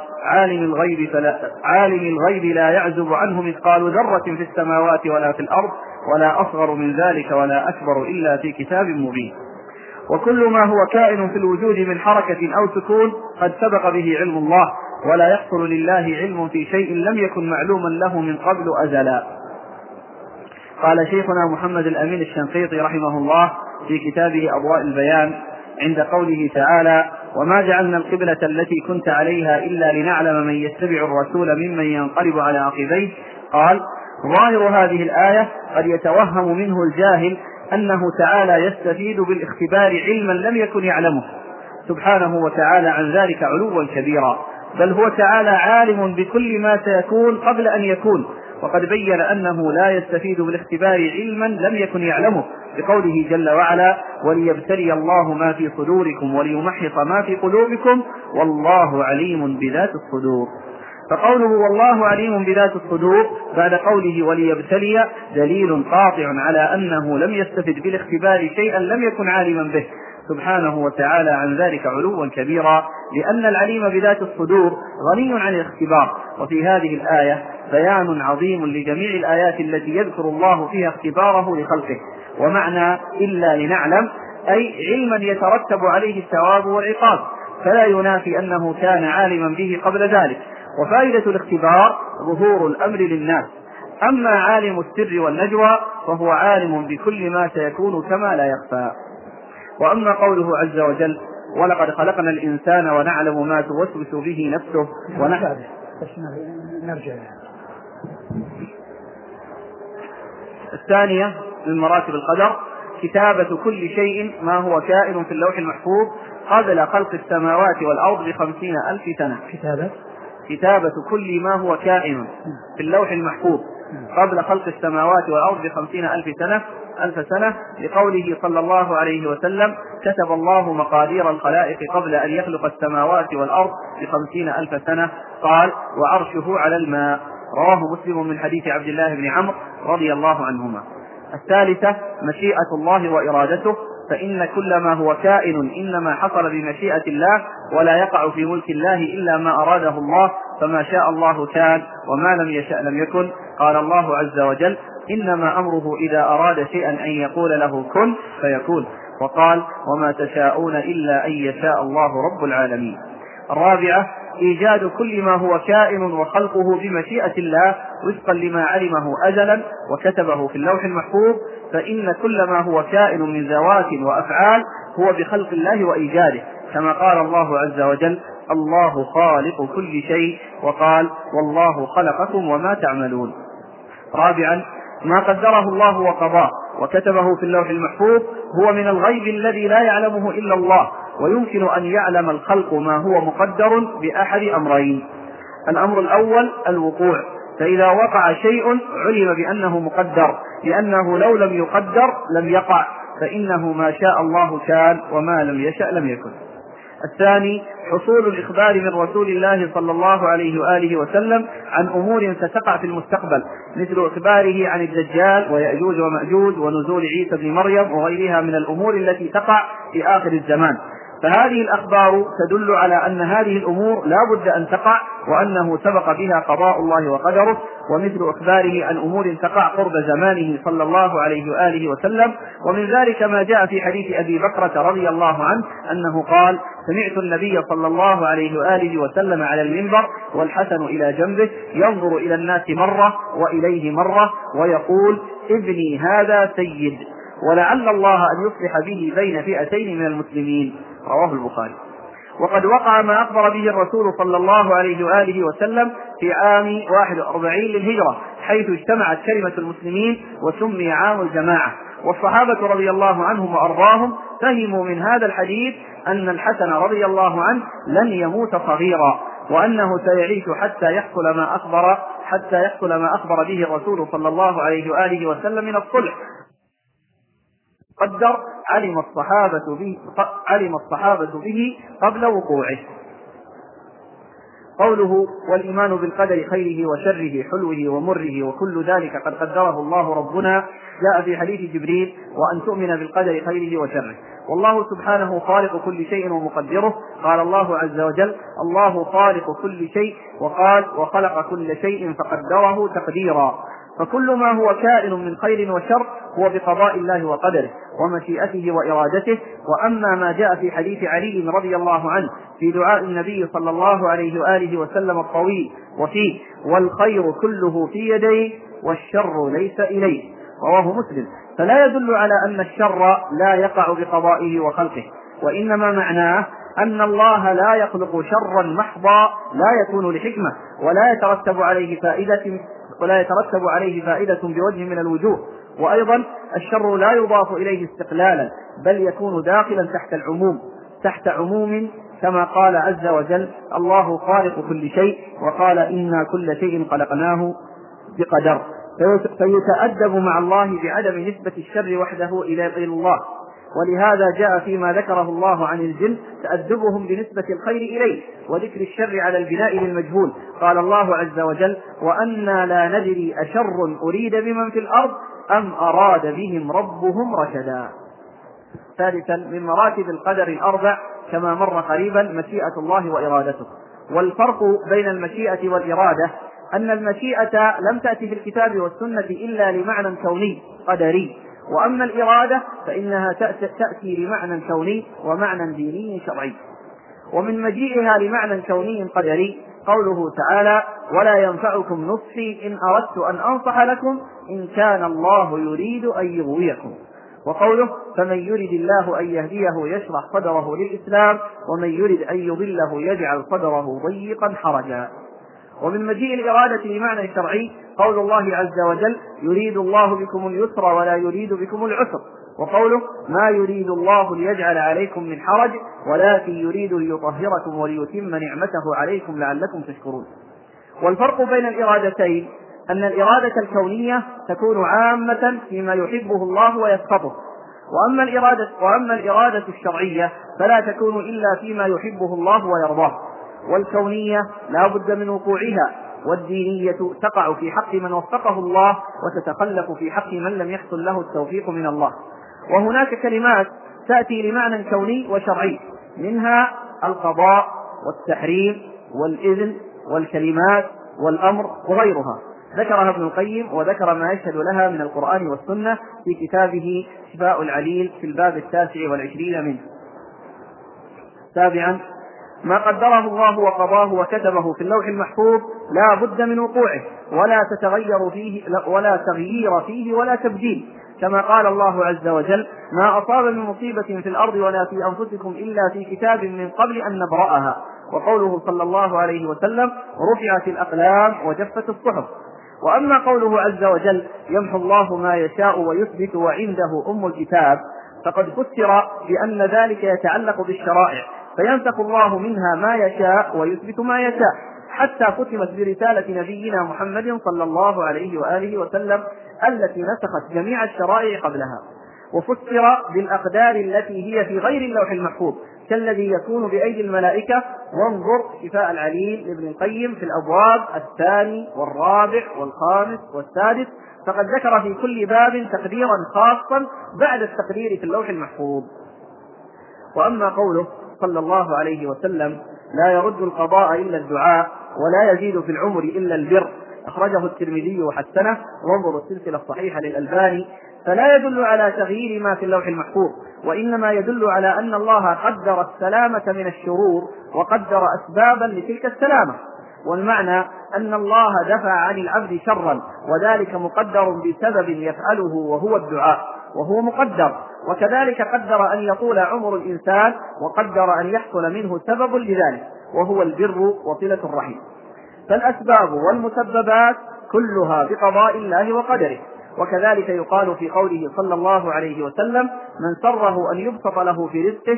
عالم الغيب لا يعزب عنه مثقال ذرة في السماوات ولا في الأرض ولا أصغر من ذلك ولا أكبر إلا في كتاب مبين. وكل ما هو كائن في الوجود من حركة أو سكون قد سبق به علم الله، ولا يحصل لله علم في شيء لم يكن معلوما له من قبل أزلا. قال شيخنا محمد الأمين الشنقيطي رحمه الله في كتابه أضواء البيان عند قوله تعالى وما جعلنا القبلة التي كنت عليها إلا لنعلم من يتبع الرسول ممن ينقلب على عقبيه، قال ظاهر هذه الآية قد يتوهم منه الجاهل أنه تعالى يستفيد بالاختبار علما لم يكن يعلمه سبحانه وتعالى عن ذلك علوا كبيرا، بل هو تعالى عالم بكل ما سيكون قبل أن يكون، وقد بين أنه لا يستفيد بالاختبار علما لم يكن يعلمه بقوله جل وعلا وليبتلي الله ما في صدوركم وليمحص ما في قلوبكم والله عليم بذات الصدور. فقوله والله عليم بذات الصدور بعد قوله وليبتلي دليل قاطع على أنه لم يستفد بالاختبار شيئا لم يكن عالما به سبحانه وتعالى عن ذلك علوا كبيرا، لأن العليم بذات الصدور غني عن الاختبار. وفي هذه الآية بيان عظيم لجميع الآيات التي يذكر الله فيها اختباره لخلقه. ومعنى إلا لنعلم أي علما يترتب عليه الثواب والعقاب، فلا ينافي أنه كان عالما به قبل ذلك. وفائدة الاختبار ظهور الأمر للناس، أما عالم السر والنجوى فهو عالم بكل ما سيكون كما لا يخفى. وأما قوله عز وجل ولقد خلقنا الإنسان ونعلم ما توسوس به نفسه نرجع. الثانية من مراتب القدر كتابة كل شيء ما هو كائن في اللوح المحفوظ قبل خلق السماوات والأرض ب50,000 سنة. كتابة كل ما هو كائن في اللوح المحفوظ قبل خلق السماوات والأرض ب50,000 سنة لقوله صلى الله عليه وسلم كتب الله مقادير الخلائق قبل أن يخلق السماوات والأرض ب50,000 سنة. قال وعرشه على الماء. رواه مسلم من حديث عبد الله بن عمرو رضي الله عنهما. الثالثة مشيئة الله وإرادته، فإن كل ما هو كائن إنما حصل بمشيئة الله ولا يقع في ملك الله إلا ما أراده الله، فما شاء الله كان وما لم يشأ لم يكن. قال الله عز وجل إنما أمره إذا أراد شيئا أن يقول له كن فيكون. وقال وما تشاءون إلا أن يشاء الله رب العالمين. الرابعة إيجاد كل ما هو كائن وخلقه بمشيئة الله وفقا لما علمه أزلا وكتبه في اللوح المحفوظ، فإن كل ما هو كائن من ذوات وأفعال هو بخلق الله وإيجاده، كما قال الله عز وجل الله خالق كل شيء، وقال والله خلقكم وما تعملون. رابعا ما قدره الله وقضاه وكتبه في اللوح المحفوظ هو من الغيب الذي لا يعلمه إلا الله، ويمكن أن يعلم الخلق ما هو مقدر بأحد أمرين. الأمر الأول الوقوع، فإذا وقع شيء علم بأنه مقدر، لأنه لو لم يقدر لم يقع، فإنه ما شاء الله كان وما لم يشأ لم يكن. الثاني حصول الإخبار من رسول الله صلى الله عليه وآله وسلم عن أمور ستقع في المستقبل، مثل إخباره عن الدجال ويأجوج ومأجوج ونزول عيسى بن مريم وغيرها من الأمور التي تقع في آخر الزمان. فهذه الأخبار تدل على أن هذه الأمور لا بد أن تقع وأنه سبق بها قضاء الله وقدره، ومثل إخباره عن أمور تقع قرب زمانه صلى الله عليه وآله وسلم. ومن ذلك ما جاء في حديث أبي بكرة رضي الله عنه أنه قال سمعت النبي صلى الله عليه وآله وسلم على المنبر والحسن إلى جنبه ينظر إلى الناس مرة وإليه مرة ويقول ابني هذا سيد، ولعل الله أن يصلح به بين فئتين من المسلمين. رواه البخاري. وقد وقع ما أخبر به الرسول صلى الله عليه وآله وسلم في عام 41 للهجرة، حيث اجتمعت كلمة المسلمين وسمي عام الجماعة. والصحابة رضي الله عنهم وأرضاهم فهموا من هذا الحديث أن الحسن رضي الله عنه لن يموت صغيرا، وأنه سيعيش حتى يحصل ما أخبر به الرسول صلى الله عليه وآله وسلم من الصلح. قدر علم الصحابة به قبل وقوعه. قوله والإيمان بالقدر خيره وشره حلوه ومره وكل ذلك قد قدره الله ربنا جاء في حديث جبريل وأن تؤمن بالقدر خيره وشره. والله سبحانه خالق كل شيء ومقدره. قال الله عز وجل الله خالق كل شيء، وقال وخلق كل شيء فقدره تقديرا. فكل ما هو كائن من خير وشر هو بقضاء الله وقدره ومشيئته وإرادته. وأما ما جاء في حديث علي رضي الله عنه في دعاء النبي صلى الله عليه وآله وسلم الطويل وفيه والخير كله في يديه والشر ليس إليه، رواه مسلم، فلا يدل على أن الشر لا يقع بقضائه وخلقه، وإنما معناه أن الله لا يخلق شرا محضا لا يكون لحكمة ولا يترتب عليه فائدة بوجه من الوجوه. وأيضا الشر لا يضاف إليه استقلالا، بل يكون داخلا تحت عموم كما قال عز وجل الله خالق كل شيء، وقال إنا كل شيء خلقناه بقدر. فيتأدب مع الله بعدم نسبة الشر وحده إلى الله، ولهذا جاء فيما ذكره الله عن الجن تأدبهم بنسبة الخير إليه وذكر الشر على البناء للمجهول. قال الله عز وجل وأنا لا ندري أشر أريد بمن في الأرض أم أراد بهم ربهم رشدا. ثالثا من مراتب القدر الأربع كما مر قريبا مشيئة الله وإرادته. والفرق بين المشيئة والإرادة أن المشيئة لم تأتي في الكتاب والسنة إلا لمعنى كوني قدري، وأما الإرادة فإنها تأتي لمعنى كوني ومعنى ديني شرعي. ومن مجيئها لمعنى كوني قدري قوله تعالى: ولا ينفعكم نصحي إن أردت أن أنصح لكم إن كان الله يريد أن يغويكم. وقوله: فمن يرد الله أن يهديه يشرح صدره للإسلام ومن يرد أن يضله يجعل صدره ضيقا حرجا. ومن مجيء الإرادة لمعنى شرعي قول الله عز وجل: يريد الله بكم اليسر ولا يريد بكم العسر. وقوله: ما يريد الله ليجعل عليكم من حرج ولكن يريد ليطهركم وليتم نعمته عليكم لعلكم تشكرون. والفرق بين الإرادتين أن الإرادة الكونية تكون عامة فيما يحبه الله ويسخطه، وأما الإرادة الشرعية فلا تكون إلا فيما يحبه الله ويرضاه. والكونية لا بد من وقوعها، والدينية تقع في حق من وفقه الله وتتخلف في حق من لم يحصل له التوفيق من الله. وهناك كلمات تأتي لمعنى كوني وشرعي، منها القضاء والتحريم والإذن والكلمات والأمر وغيرها، ذكرها ابن القيم وذكر ما يشهد لها من القرآن والسنة في كتابه شفاء العليل في الباب 29 منه. سابعا: ما قدره الله وقضاه وكتبه في اللوح المحفوظ لا بد من وقوعه ولا تغيير فيه ولا تبديل، كما قال الله عز وجل: ما أصاب من مصيبة في الأرض ولا في أنفسكم إلا في كتاب من قبل أن نبرأها. وقوله صلى الله عليه وسلم: رفعت الأقلام وجفت الصحف. وأما قوله عز وجل: يمحو الله ما يشاء ويثبت وعنده أم الكتاب، فقد فسر بأن ذلك يتعلق بالشرائع، فينسخ الله منها ما يشاء ويثبت ما يشاء، حتى ختمت برسالة نبينا محمد صلى الله عليه وآله وسلم التي نسخت جميع الشرائع قبلها. وفسر بالأقدار التي هي في غير اللوح المحفوظ كالذي يكون بأيدي الملائكة. وانظر شفاء العليل لابن القيم في الأبواب 2 والرابع والخامس والسادس، فقد ذكر في كل باب تقديرا خاصا بعد التقدير في اللوح المحفوظ. وأما قوله صلى الله عليه وسلم: لا يرد القضاء إلا الدعاء ولا يزيد في العمر إلا البر، أخرجه الترمذي وحسنه، وانظروا السلسلة الصحيحة للألباني، فلا يدل على تغيير ما في اللوح المحفوظ، وإنما يدل على أن الله قدر السلامة من الشرور وقدر أسبابا لتلك السلامة. والمعنى أن الله دفع عن العبد شرا، وذلك مقدر بسبب يفعله وهو الدعاء، وهو مقدر. وكذلك قدر أن يطول عمر الإنسان، وقدر أن يحصل منه سبب لذلك وهو البر وصلة الرحم. فالأسباب والمسببات كلها بقضاء الله وقدره. وكذلك يقال في قوله صلى الله عليه وسلم: من سره أن يبسط له في رزقه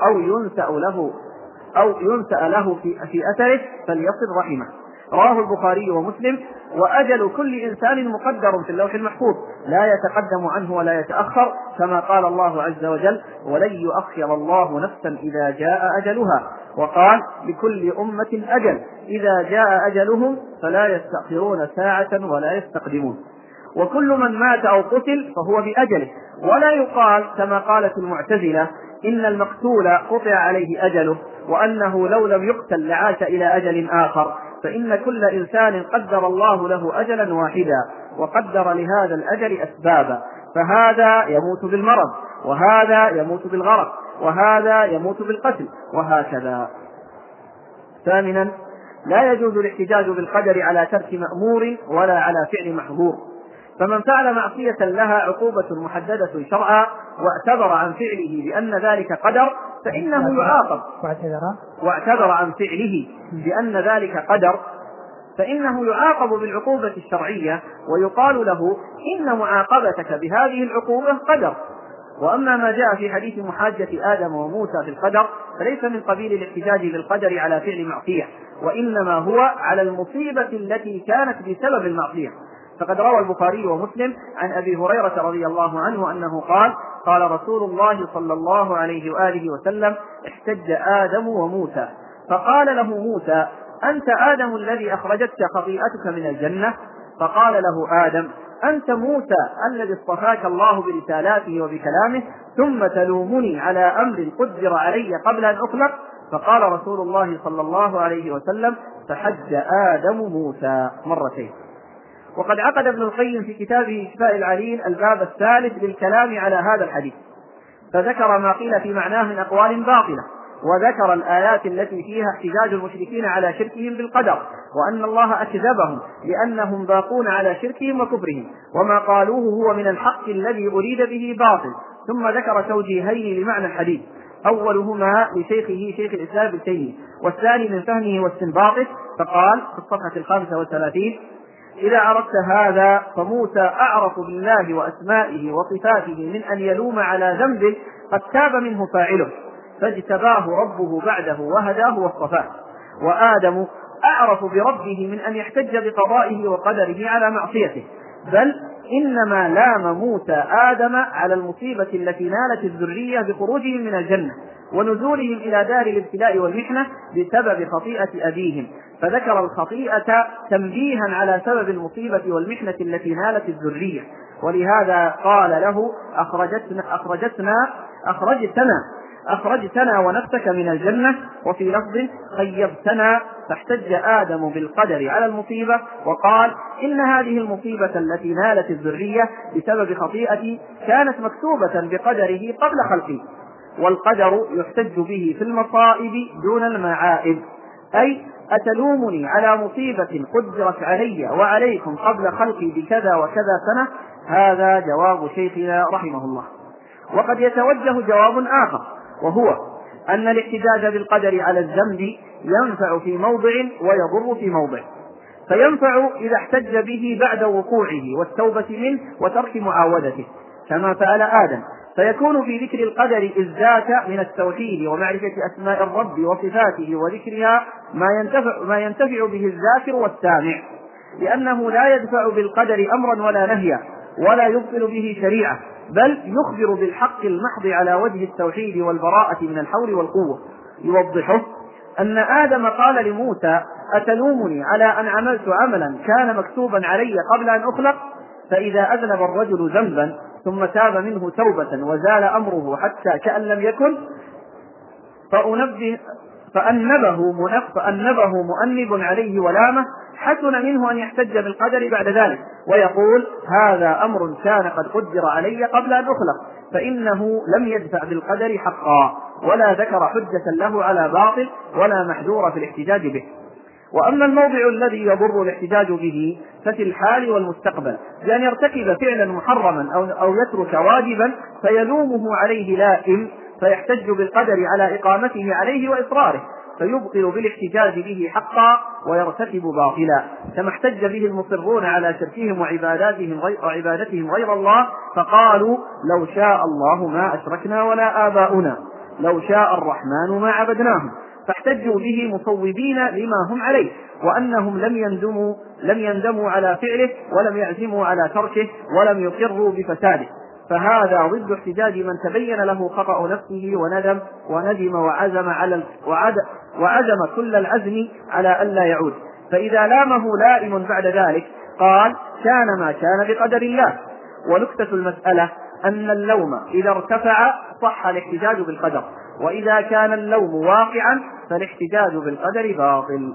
أو ينسأ له في أثره فليصل رحمه. رواه البخاري ومسلم. وأجل كل إنسان مقدر في اللوح المحفوظ لا يتقدم عنه ولا يتأخر، كما قال الله عز وجل: ولن يؤخر الله نفسا إذا جاء أجلها. وقال: لكل أمة أجل إذا جاء أجلهم فلا يستأخرون ساعة ولا يستقدمون. وكل من مات أو قتل فهو بأجله، ولا يقال كما قالت المعتزلة إن المقتول قطع عليه أجله، وأنه لو لم يقتل لعاش إلى أجل آخر، فإن كل إنسان قدر الله له أجلا واحدا، وقدر لهذا الأجل أسبابا، فهذا يموت بالمرض، وهذا يموت بالغرق، وهذا يموت بالقتل، وهكذا. ثامنا: لا يجوز الاحتجاج بالقدر على ترك مأمور ولا على فعل محظور. فمن فعل معصية لها عقوبة محددة شرعا واعتبر عن فعله بأن ذلك قدر فإنه يعاقب، واعتبر عن فعله بأن ذلك قدر فإنه يعاقب بالعقوبة الشرعية، ويقال له: إن معاقبتك بهذه العقوبة قدر. وأما ما جاء في حديث محاجة آدم وموسى في القدر فليس من قبيل الاحتجاج بالقدر على فعل معصية، وإنما هو على المصيبة التي كانت بسبب المعصية. فقد روى البخاري ومسلم عن أبي هريرة رضي الله عنه أنه قال: قال رسول الله صلى الله عليه وآله وسلم: احتج آدم وموسى، فقال له موسى: أنت آدم الذي أخرجتك خطيئتك من الجنة؟ فقال له آدم: أنت موسى الذي اصطفاك الله برسالاته وبكلامه، ثم تلومني على أمر قدر علي قبل أن أخلق؟ فقال رسول الله صلى الله عليه وسلم: فحج آدم موسى مرتين. وقد عقد ابن القيم في كتابه شفاء العليل الباب 3 للكلام على هذا الحديث، فذكر ما قيل في معناه من أقوال باطلة، وذكر الآيات التي فيها احتجاج المشركين على شركهم بالقدر، وأن الله أكذبهم لأنهم باقون على شركهم وكفرهم، وما قالوه هو من الحق الذي أريد به باطل. ثم ذكر توجيهين لمعنى الحديث، أولهما لشيخه شيخ الإسلام ابن تيمية، والثاني من فهمه واستنباطه، فقال في الصفحة 35: إذا عرفت هذا فموسى أعرف بالله وأسمائه وصفاته من أن يلوم على ذنب قد تاب منه فاعله فاجتباه ربه بعده وهداه واصطفاه، وآدم أعرف بربه من أن يحتج بقضائه وقدره على معصيته، بل إنما لام موسى آدم على المصيبة التي نالت الذرية بخروجهم من الجنة ونزولهم إلى دار الابتلاء والمحنة بسبب خطيئة أبيهم، فذكر الخطيئة تنبيها على سبب المصيبة والمحنة التي نالت الذرية، ولهذا قال له أخرجتنا ونفسك من الجنة، وفي لفظ خيبتنا، فاحتج آدم بالقدر على المصيبة وقال إن هذه المصيبة التي نالت الذرية بسبب خطيئتي كانت مكتوبة بقدره قبل خلقي، والقدر يحتج به في المصائب دون المعائب، أي أتلومني على مصيبة قدرت علي وعليكم قبل خلقي بكذا وكذا سنة؟ هذا جواب شيخنا رحمه الله. وقد يتوجه جواب آخر، وهو أن الاحتجاج بالقدر على الذنب ينفع في موضع ويضر في موضع، فينفع إذا احتج به بعد وقوعه والتوبة منه وترك معاودته كما فعل آدم، فيكون في ذكر القدر إزداد من التوحيد ومعرفة أسماء الرب وصفاته وذكرها ما ينتفع به الذاكر والسامع، لأنه لا يدفع بالقدر أمرا ولا نهيا ولا يبطل به شريعة، بل يخبر بالحق المحض على وجه التوحيد والبراءة من الحول والقوة. يوضحه أن آدم قال لموسى أتلومني على أن عملت عملا كان مكتوبا علي قبل أن أخلق؟ فإذا أذنب الرجل ذنبا ثم تاب منه توبة وزال أمره حتى كأن لم يكن فأنبه مؤنب عليه ولامه، حسن منه أن يحتج بالقدر بعد ذلك ويقول هذا أمر كان قد قدر علي قبل أن أخلق، فإنه لم يدفع بالقدر حقا ولا ذكر حجة له على باطل ولا محذور في الاحتجاج به. وأما الموضع الذي يضر الاحتجاج به ففي الحال والمستقبل، بأن يرتكب فعلا محرما أو يترك واجبا فيلومه عليه لائم فيحتج بالقدر على إقامته عليه وإصراره، فيبطل بالاحتجاج به حقا ويرتكب باطلا، كما احتج به المصرون على شركهم وعبادتهم غير الله، فقالوا لو شاء الله ما أشركنا ولا آباؤنا، لو شاء الرحمن ما عبدناهم، فاحتجوا به مصوبين لما هم عليه، وأنهم لم يندموا على فعله ولم يعزموا على تركه ولم يقروا بفساده، فهذا ضد احتجاج من تبين له خطأ نفسه وندم وعزم كل العزم على ألا يعود، فإذا لامه لائم بعد ذلك قال كان ما كان بقدر الله. ونكتة المسألة أن اللوم إذا ارتفع صح الاحتجاج بالقدر، وإذا كان اللوم واقعا فالاحتجاج بالقدر باطل.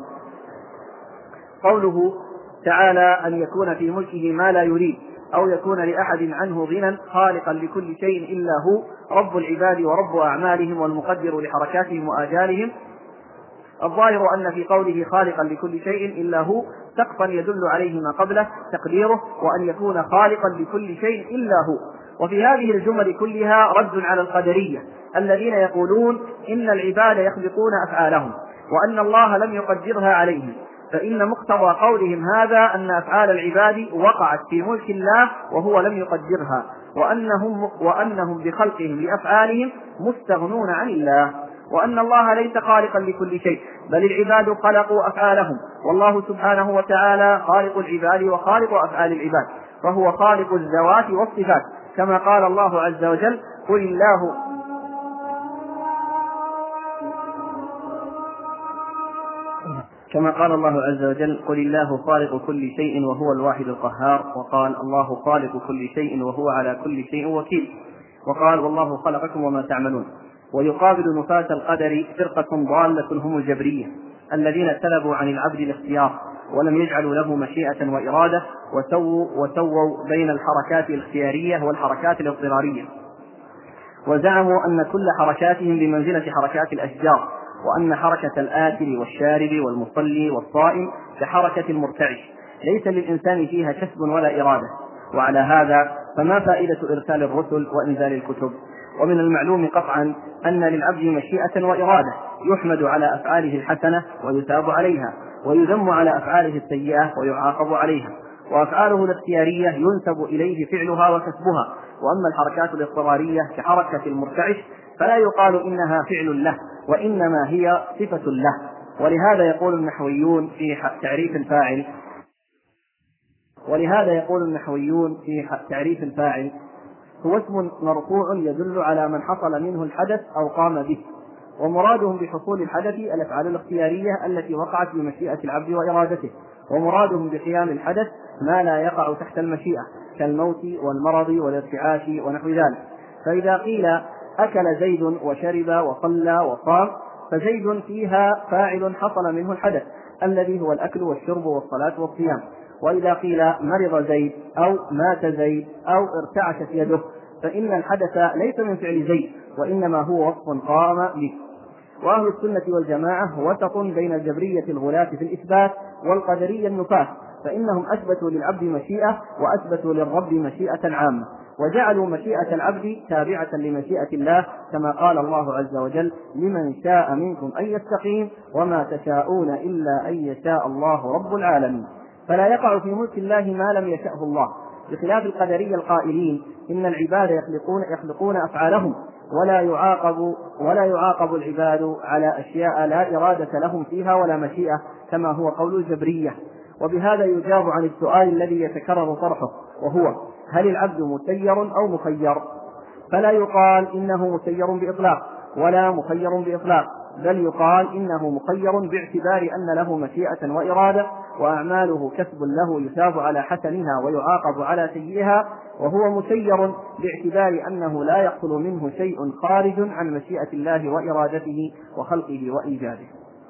قوله تعالى أن يكون في ملكه ما لا يريد أو يكون لأحد عنه غنى خالقا لكل شيء إلا هو، رب العباد ورب أعمالهم والمقدر لحركاتهم وآجالهم. الظاهر أن في قوله خالقا لكل شيء إلا هو سقفا يدل عليه ما قبله تقديره وأن يكون خالقا لكل شيء إلا هو. وفي هذه الجمل كلها رد على القدرية الذين يقولون إن العباد يخلقون أفعالهم وأن الله لم يقدرها عليهم، فإن مقتضى قولهم هذا أن أفعال العباد وقعت في ملك الله وهو لم يقدرها، وأنهم بخلقهم لأفعالهم مستغنون عن الله، وأن الله ليس خالقا لكل شيء بل العباد خلقوا أفعالهم، والله سبحانه وتعالى خالق العباد وخالق أفعال العباد، فهو خالق الذوات والصفات، كما قال الله عز وجل قل الله خالق كل شيء وهو الواحد القهار، وقال الله خالق كل شيء وهو على كل شيء وكيل، وقال والله خلقكم وما تعملون. ويقابل نفاة القدر فرقة ضالة هم الجبرية الذين سلبوا عن العبد الاختيار ولم يجعلوا له مشيئة وإرادة وسووا بين الحركات الاختيارية والحركات الاضطرارية، وزعموا أن كل حركاتهم بمنزلة حركات الأشجار، وأن حركة الآكل والشارب والمصلي والصائم كحركة المرتعش ليس للإنسان فيها كسب ولا إرادة. وعلى هذا فما فائدة إرسال الرسل وإنزال الكتب؟ ومن المعلوم قطعا أن للعبد مشيئة وإرادة، يحمد على أفعاله الحسنة ويثاب عليها، ويذم على أفعاله السيئة ويعاقب عليها. وأفعاله الاختيارية ينسب إليه فعلها وكسبها، وأما الحركات الاضطرارية كحركة المرتعش فلا يقال إنها فعل له، وإنما هي صفة له. ولهذا يقول النحويون في تعريف الفاعل هو اسم مرفوع يدل على من حصل منه الحدث أو قام به، ومرادهم بحصول الحدث الأفعال الاختيارية التي وقعت بمشيئة العبد وإرادته، ومرادهم بقيام الحدث ما لا يقع تحت المشيئة كالموت والمرض والارتعاش ونحو ذلك. فإذا قيل أكل زيد وشرب وصلى وصام فزيد فيها فاعل حصل منه الحدث الذي هو الأكل والشرب والصلاة والصيام. وإذا قيل مرض زيد أو مات زيد أو ارتعشت يده فإن الحدث ليس من فعل زيد، وإنما هو وصف قام به. وأهل السنة والجماعة وسط بين الجبرية الغلاة في الإثبات والقدرية النفاة، فإنهم أثبتوا للعبد مشيئة وأثبتوا للرب مشيئة عامة، وجعلوا مشيئة العبد تابعة لمشيئة الله، كما قال الله عز وجل: لمن شاء منكم أن يستقيم وما تشاءون إلا أن يشاء الله رب العالمين. فلا يقع في ملك الله ما لم يشأه الله، بخلاف القدرية القائلين إن العباد يخلقون أفعالهم ولا يعاقب العباد على أشياء لا إرادة لهم فيها ولا مشيئة، كما هو قول الجبرية. وبهذا يجاب عن السؤال الذي يتكرر طرحه، وهو: هل العبد مسير أو مخير؟ فلا يقال إنه مسير بإطلاق ولا مخير بإطلاق، بل يقال إنه مخير باعتبار أن له مشيئة وإرادة، وأعماله كسب له يثاب على حسنها ويعاقب على سيئها، وهو مسير باعتبار أنه لا يحصل منه شيء خارج عن مشيئة الله وإرادته وخلقه وإيجاده.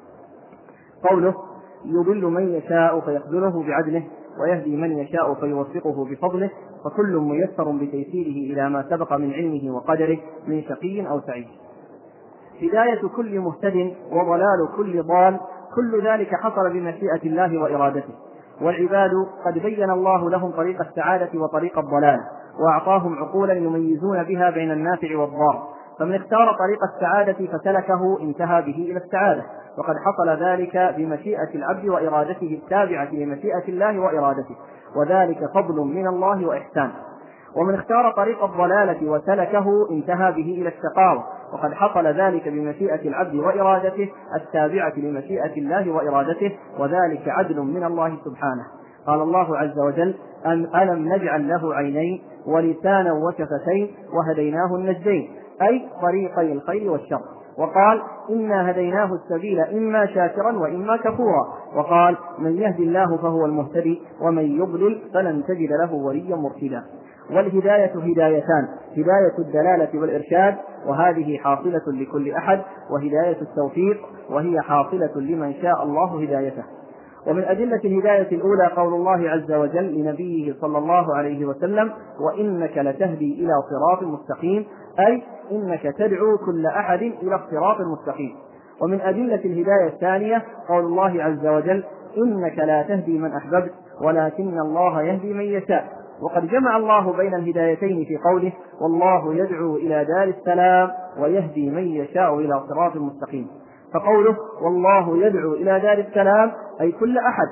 قوله: يضل من يشاء فيخذله بعدله ويهدي من يشاء فيوفقه بفضله، فكل ميسر بتيسيره إلى ما سبق من علمه وقدره من شقي أو سعيد. هداية كل مهتد وضلال كل ضال، كل ذلك حصل بمشيئة الله وإرادته. والعباد قد بين الله لهم طريق السعادة وطريق الضلال، وأعطاهم عقولا يميزون بها بين النافع والضار، فمن اختار طريق السعادة فسلكه انتهى به إلى السعادة، وقد حصل ذلك بمشيئة العبد وإرادته التابعة لمشيئة الله وإرادته، وذلك فضل من الله وإحسان. ومن اختار طريق الضلالة وسلكه انتهى به إلى الشقاوة، وقد حصل ذلك بمشيئة العبد وإرادته التابعة لمشيئة الله وإرادته، وذلك عدل من الله سبحانه. قال الله عز وجل: ألم نجعل له عينين ولسانا وشفتين وهديناه النجدين، أي طريقي الخير والشر. وقال: إنا هديناه السبيل إما شاكرا وإما كفورا. وقال: من يهد الله فهو المهتدي ومن يضلل فلن تجد له وليا مرشدا. والهداية هدايتان: هداية الدلالة والإرشاد، وهذه حاصلة لكل أحد، وهداية التوفيق، وهي حاصلة لمن شاء الله هدايته. ومن أدلة الهداية الأولى قول الله عز وجل لنبيه صلى الله عليه وسلم: وإنك لتهدي إلى صراط مستقيم، أي إنك تدعو كل أحد إلى الصراط المستقيم. ومن أدلة الهداية الثانية قول الله عز وجل: إنك لا تهدي من أحببت ولكن الله يهدي من يشاء. وقد جمع الله بين الهدايتين في قوله: والله يدعو إلى دار السلام ويهدي من يشاء إلى صراط مستقيم. فقوله والله يدعو إلى دار السلام أي كل أحد،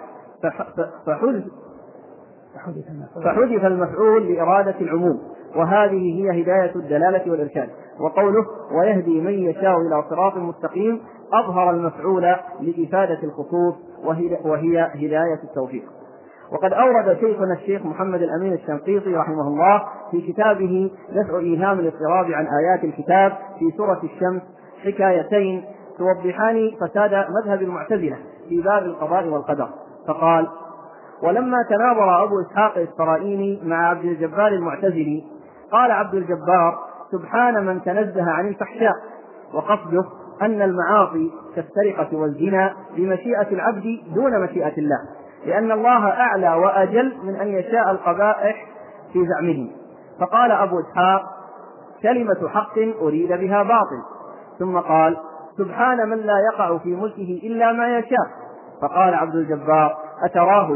فحذف المفعول لإرادة العموم، وهذه هي هداية الدلالة والإرشاد. وقوله ويهدي من يشاء إلى صراط مستقيم أظهر المفعول لإفادة الخصوص، وهي هداية التوفيق. وقد أورد شيخنا الشيخ محمد الأمين الشنقيطي رحمه الله في كتابه دفع إيهام الاضطراب عن آيات الكتاب في سورة الشمس حكايتين توضحان فساد مذهب المعتزلة في باب القضاء والقدر. فقال: ولما تناظر أبو إسحاق الإسرائيلي مع عبد الجبار المعتزلي قال عبد الجبار: سبحان من تنزه عن الفحشاء، وقصده أن المعاصي كالسرقة والزنا بمشيئة العبد دون مشيئة الله، لأن الله أعلى وأجل من أن يشاء القبائح في زعمهم. فقال أبو إسحاق: كلمة حق أريد بها باطل. ثم قال: سبحان من لا يقع في ملكه إلا ما يشاء. فقال عبد الجبار: أتراه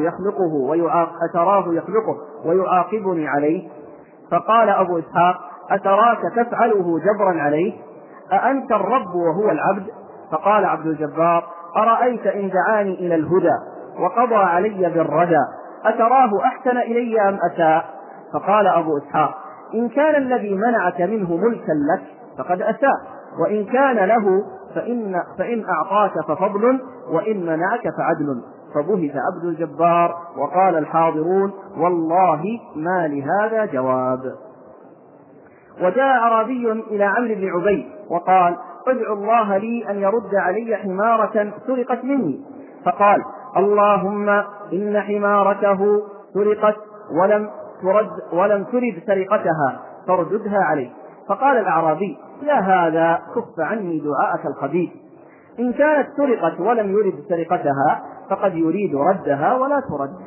يخلقه ويعاقبني عليه؟ فقال أبو إسحاق: أتراك تفعله جبرا عليه؟ أأنت الرب وهو العبد؟ فقال عبد الجبار: أرأيت إن دعاني إلى الهدى وقضى علي بالردى أتراه أحسن إلي أم أساء؟ فقال أبو إسحاق: إن كان الذي منعك منه ملكا لك فقد أساء، وإن كان له فإن أعطاك ففضل، وإن منعك فعدل. فبهت عبد الجبار وقال الحاضرون: والله ما لهذا جواب. وجاء أعرابي إلى عمرو بن عبيد وقال: ادعو الله لي أن يرد علي حمارة سرقت مني. فقال: اللهم إن حمارته سرقت ولم ترد سرقتها فارددها عليه. فقال الأعرابي: لا، هذا كف عني دعاءك الخبيث، إن كانت سرقت ولم يرد سرقتها فقد يريد ردها ولا ترد.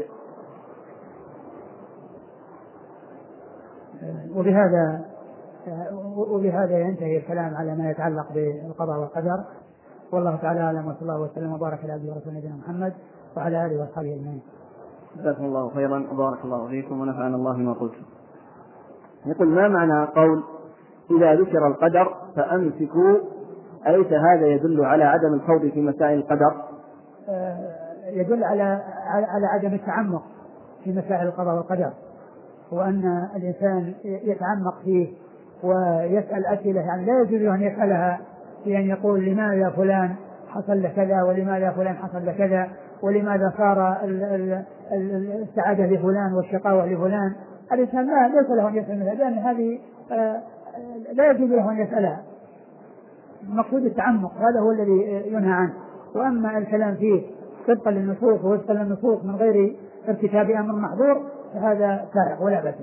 وبهذا ينتهي الكلام على ما يتعلق بالقضاء والقدر. والله تعالى أعلم، وصلى الله وسلم وبارك على عبده ورسوله نبينا محمد وعلى آله وأصحابه أجمعين. جزاكم الله خيرا وبارك الله فيكم ونفعنا الله ما قلتم. يقول: ما معنى قول إذا ذكر القدر فأمسكوا؟ أليس هذا يدل على عدم الخوض في مسائل القدر؟ يدل على عدم التعمق في مسائل القضاء والقدر، وأن الإنسان يتعمق فيه ويسأل أسئلة يعني لا يجوز أن يسألها، في أن يقول لماذا فلان حصل له كذا، ولماذا فلان حصل له كذا، ولماذا صار السعادة لفلان والشقاوة لفلان. الإنسان ليس له أن يسأل منها، لأن هذه لا يجوز له أن يسألها. المقصود التعمق، هذا هو الذي ينهى عنه. وأما الكلام فيه طبقا للنصوص ووفقا للنصوص من غير ارتكاب أمر محظور فهذا سائغ ولا بأس.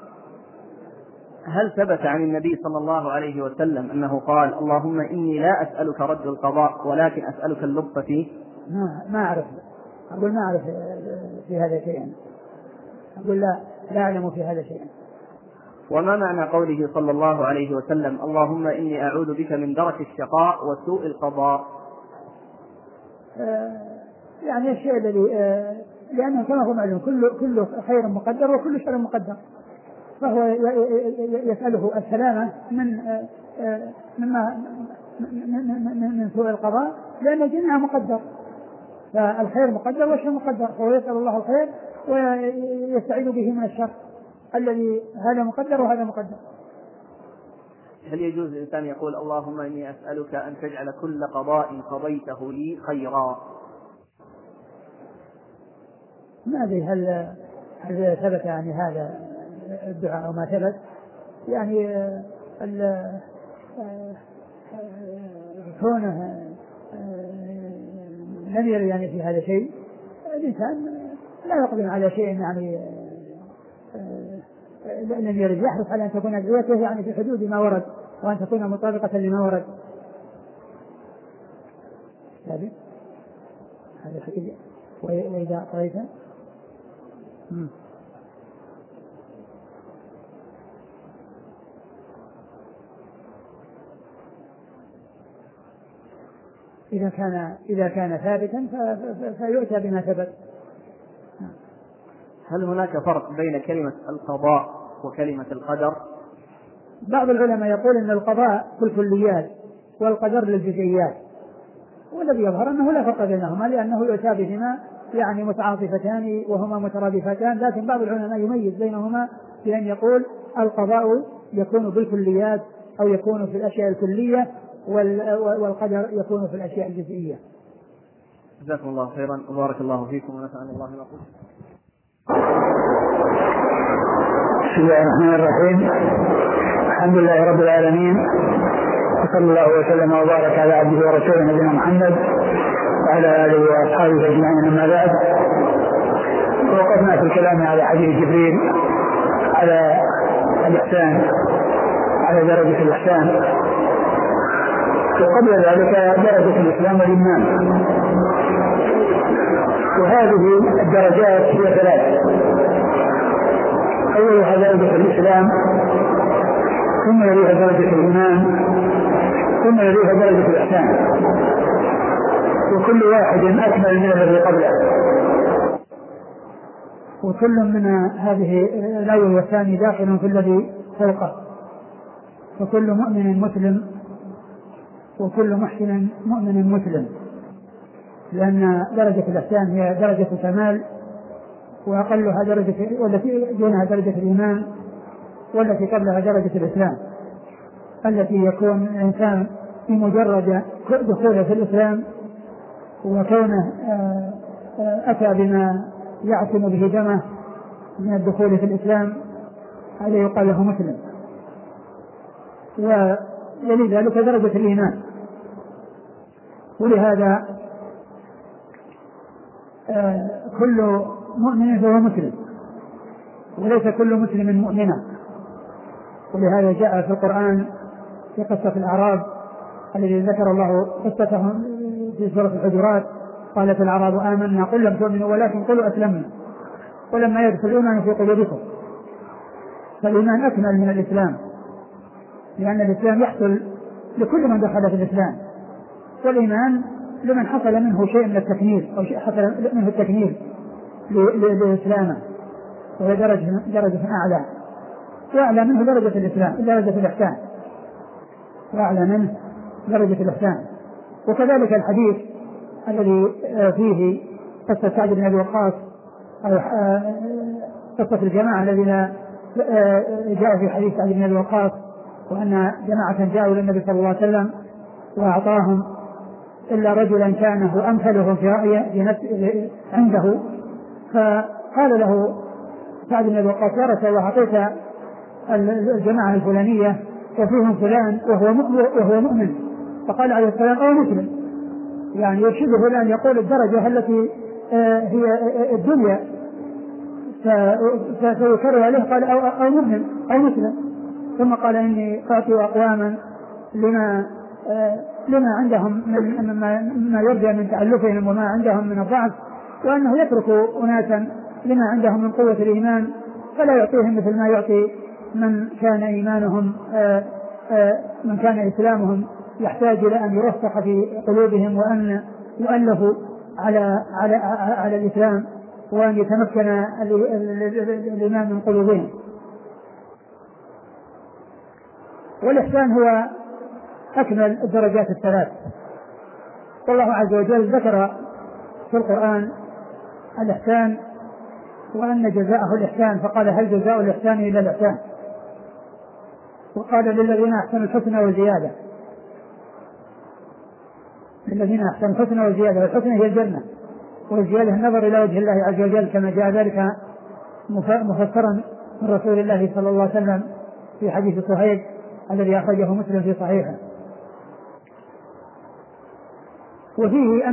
هل ثبت عن النبي صلى الله عليه وسلم أنه قال: اللهم إني لا أسألك رد القضاء ولكن أسألك اللطف فيه؟ ما أعرف، أقول ما أعرف في هذا شيئا، أقول لا أعلم في هذا شيئا. وما معنى قوله صلى الله عليه وسلم: اللهم إني أعوذ بك من درك الشقاء وسوء القضاء؟ يعني الشيء الذي لأنه كما هو معلوم كل خير مقدر وكل شر مقدر، فهو يسأله السلامة من سوء القضاء، لأن جميعها مقدر، فالخير مقدر والشر مقدر، فهو يسأل الله الخير ويستعيذ به من الشر الذي هذا مقدر وهذا مقدر. هل يجوز الإنسان يقول: اللهم إني أسألك أن تجعل كل قضاء قضيته لي خيرا؟ ما أدري هل ثبت يعني هذا الدعاء أو ما ثبت، يعني كونه لم يرد يعني في هذا شيء، الإنسان لا يقدم على شيء يعني لم يرد، يحرص على أن تكون أدعيته يعني في حدود ما ورد وأن تكون مطابقة لما ورد. هذا حقيقي. وإذا قريت إذا كان ثابتا فيؤتى بما ثبت. هل هناك فرق بين كلمة القضاء وكلمة القدر؟ بعض العلماء يقول إن القضاء بالكليات والقدر للجزئيات، والذي يظهر أنه لا فرق بينهما، لأنه يؤتى بهما يعني متعاطفتان وهما مترادفتان، لكن بعض العلماء يميز بينهما بأن يقول القضاء يكون بالكليات أو يكون في الأشياء الكلية، والقدر يكون في الأشياء الجزئية. جزاكم الله خيرا وبارك الله فيكم ونفعنا الله ما قلتم. بسم الله الرحمن الرحيم، الحمد لله رب العالمين، وصلى الله وسلم وبارك على عبده ورسوله نبينا محمد وعلى آله وأصحابه أجمعين. أما بعد، وقفنا في الكلام على حديث جبريل على الإحسان، على درجة الإحسان، وقبل ذلك درجة الإسلام والإيمان. وهذه الدرجات هي ثلاث: أولها درجة الإسلام، ثم يليها درجة الإيمان، ثم يليها درجة الإحسان، وكل واحد أكمل من الذي قبله، وكل من هذه الأول والثاني داخل في الذي فوقه، فكل مؤمن مسلم وكل محسن مؤمن مسلم، لأن درجة الإحسان هي درجة الكمال، وأقلها درجة، والتي دونها درجة الإيمان، والتي قبلها درجة الإسلام، التي يكون الإنسان بمجرد دخوله في الإسلام وكونه أتى بما يعصم به دمه من الدخول في الإسلام، هذا يقال له مسلم. ويلي ذلك درجة الإيمان، ولهذا كل مؤمن فهو مسلم، وليس كل مسلم مؤمنا. ولهذا جاء في القرآن في قصة الأعراب الذي ذكر الله قصتهم في سورة الحجرات، قالت الأعراب آمنا قل لم تؤمنوا ولكن قلوا أسلمنا ولما يدخل الإيمان في قلوبكم. فالإيمان أكمل من الإسلام، لأن الإسلام يحصل لكل من دخل في الإسلام، والإيمان لمن حصل منه شيء من التكميل أو شيء حصل منه التكميل لإسلامه، وهي درجة أعلى، وأعلى منه درجة الإسلام، درجة الإحسان، وأعلى منه درجة الإحسان. وكذلك الحديث الذي فيه قصة سعد بن أبي وقاص أو قصة الجماعة الذين جاءوا في حديث سعد بن أبي وقاص، وأن جماعة جاءوا للنبي صلى الله عليه وسلم وأعطاهم إلا رجلا كان هو أمثلهم في رأيه عنده، فقال له سعد بن أبي وقاص يا رسول الله أعطيت الجماعة الفلانية وفيهم فلان وهو مؤمن، فقال عليه السلام أو مسلم، يعني يرشده الآن يقول الدرجة التي هي الدنيا، فيكرر عليه قال أو مؤمن أو مسلم. ثم قال إني أعطي أقواما لما عندهم ما يرجى من تألفهم وما عندهم من الضعف، وأنه يترك أناسا لما عندهم من قوة الإيمان فلا يعطيهم مثل ما يعطي من كان إيمانهم من كان إسلامهم يحتاج إلى أن يرسخ في قلوبهم وأن يؤلفوا على الإسلام وأن يتمكن الإيمان من قلوبهم. والإحسان هو أكمل الدرجات الثلاث، والله عز وجل ذكر في القرآن الإحسان وأن جزاءه الإحسان، فقال هل جزاء الإحسان إلا الإحسان، وقال للذين أحسنوا الحسنى وزيادة، للذين أحسنوا الحسنى وزيادة، والحسنى هي الجنة، والزيادة النظر إلى وجه الله عز وجل كما جاء ذلك مفسرا من رسول الله صلى الله عليه وسلم في حديث صهيب الذي أخرجه مسلم في صحيحه. وفيه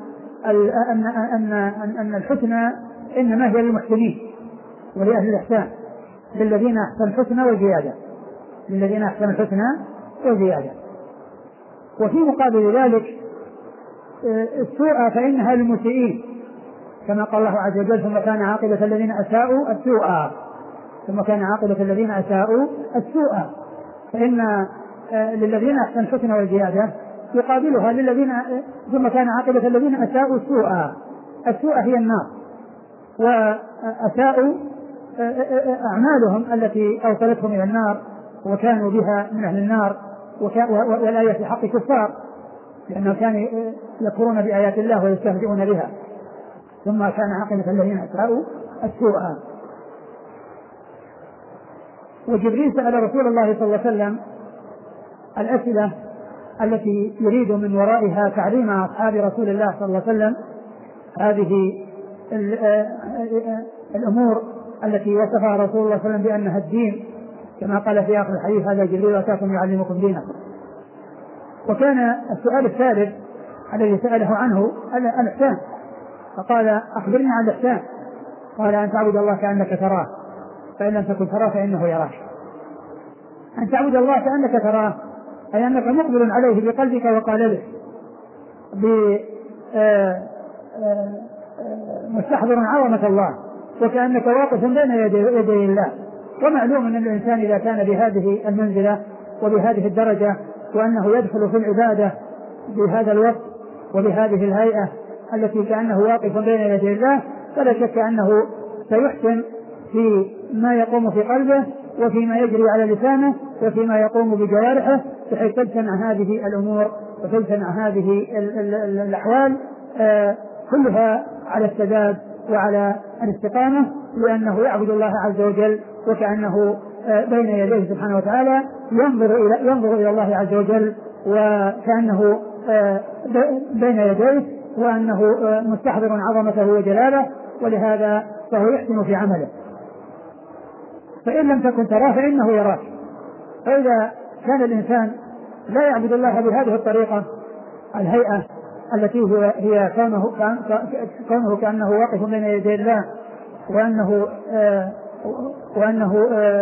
أن الحسنى إنما هي للمحسنين ولأهل الإحسان، للذين أحسنوا الحسنى وزيادة، للذين أحسنوا الحسنى وزيادة. وفي مقابل ذلك السوء فإنها للمسيئين، كما قال الله عز وجل ثم كان عاقبة الذين أساءوا السوء، ثم كان عاقبة الذين أساءوا السوء، فإن للذين أحسنوا الحسنى وزيادة يقابلها للذين ثم كان عاقبة الذين أساءوا السوء. السوء هي النار، وأساءوا أعمالهم التي أوصلتهم إلى النار وكانوا بها من أهل النار، والآية في حق كفار لأنهم كانوا يكفرون بآيات الله ويستهزئون بها. ثم كان عاقبة الذين أساءوا السوء. وجبريل سأل رسول الله صلى الله عليه وسلم الأسئلة التي يريد من ورائها تعليم أصحاب رسول الله صلى الله عليه وسلم هذه الأمور التي وصفها رسول الله صلى الله عليه وسلم بأنها الدين، كما قال في آخر الحديث هذا جبريل أتاكم يعلمكم دينكم. وكان السؤال الثالث الذي سأله عنه الإحسان، فقال أخبرني عن الإحسان، قال أن تعبد الله كأنك تراه فإن لم تكن تراه فإنه يراك. أن تعبد الله كأنك تراه أي أنك مقبل عليه بقلبك وقالبك، مستحضر عظمة الله، وكأنك واقف بين يدي الله، ومعلوم أن الإنسان إذا كان بهذه المنزلة وبهذه الدرجة وأنه يدخل في العبادة بهذا الوقت وبهذه الهيئة التي كأنه واقف بين يدي الله، فلا شك أنه سيحسن في ما يقوم في قلبه وفيما يجري على لسانه وفيما يقوم بجوارحه، بحيث تجتمع هذه الأمور وتجتمع هذه الأحوال كلها على السداد وعلى الاستقامة، لأنه يعبد الله عز وجل وكأنه بين يديه سبحانه وتعالى ينظر إلى الله عز وجل وكأنه بين يديه وأنه مستحضر عظمته وجلاله، ولهذا فهو يحسن في عمله. فإن لم تكن تراه فإنه يراك. فإذا كان الإنسان لا يعبد الله بهذه الطريقة الهيئة التي هي كونه كأنه واقف بين يدي الله وأنه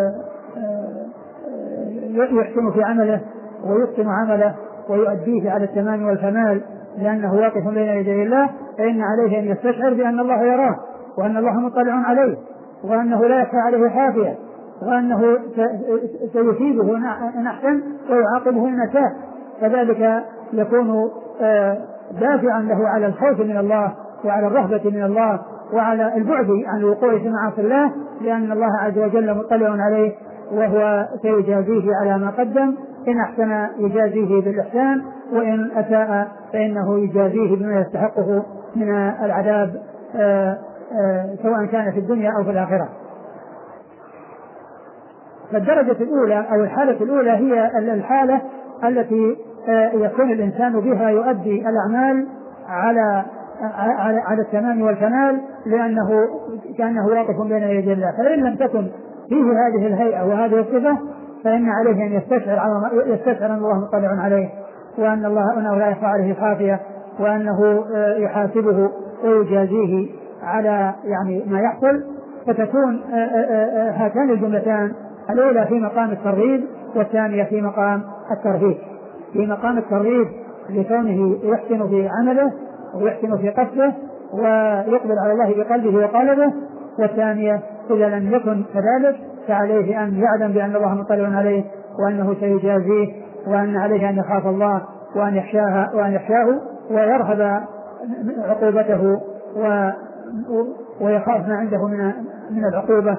يحسن في عمله ويتقن عمله ويؤديه على التمام والكمال لأنه واقف بين يدي الله، فإن عليه أن يستشعر بأن الله يراه وأن الله مطلع عليه وأنه لا يخفى عليه حافية وأنه سيثيبه إن أحسن ويعاقبه إن أساء. فذلك يكون دافعا له على الخوف من الله وعلى الرهبة من الله وعلى البعد عن الوقوع في معاصي الله، لأن الله عز وجل مطلع عليه وهو سيجازيه على ما قدم، إن أحسن يجازيه بالإحسان وإن أساء فإنه يجازيه بما يستحقه من العذاب سواء كان في الدنيا أو في الآخرة. فالدرجة الأولى أو الحالة الأولى هي الحالة التي يكون الإنسان بها يؤدي الأعمال على التمام والكمال لأنه كأنه واقف بين يدي الله. فإن لم تكن فيه هذه الهيئة وهذه الصفة فإن عليه أن يستشعر أن الله مطلع عليه وأن الله لا يخفى عليه خافية وأنه يحاسبه ويجازيه على ما يحصل. فتكون هاتان الجملتان الأولى في مقام الترغيب والثانية في مقام الترهيب. في مقام الترغيب لكونه يحسن في عمله ويحسن في قصده ويقبل على الله بقلبه وقالبه، والثانية إذا لم يكن كذلك فعليه أن يعلم بأن الله مطلع عليه وأنه سيجازيه وأن عليه أن يخاف الله وأن يخشاه ويرهب عقوبته ويخاف ما عنده من العقوبة.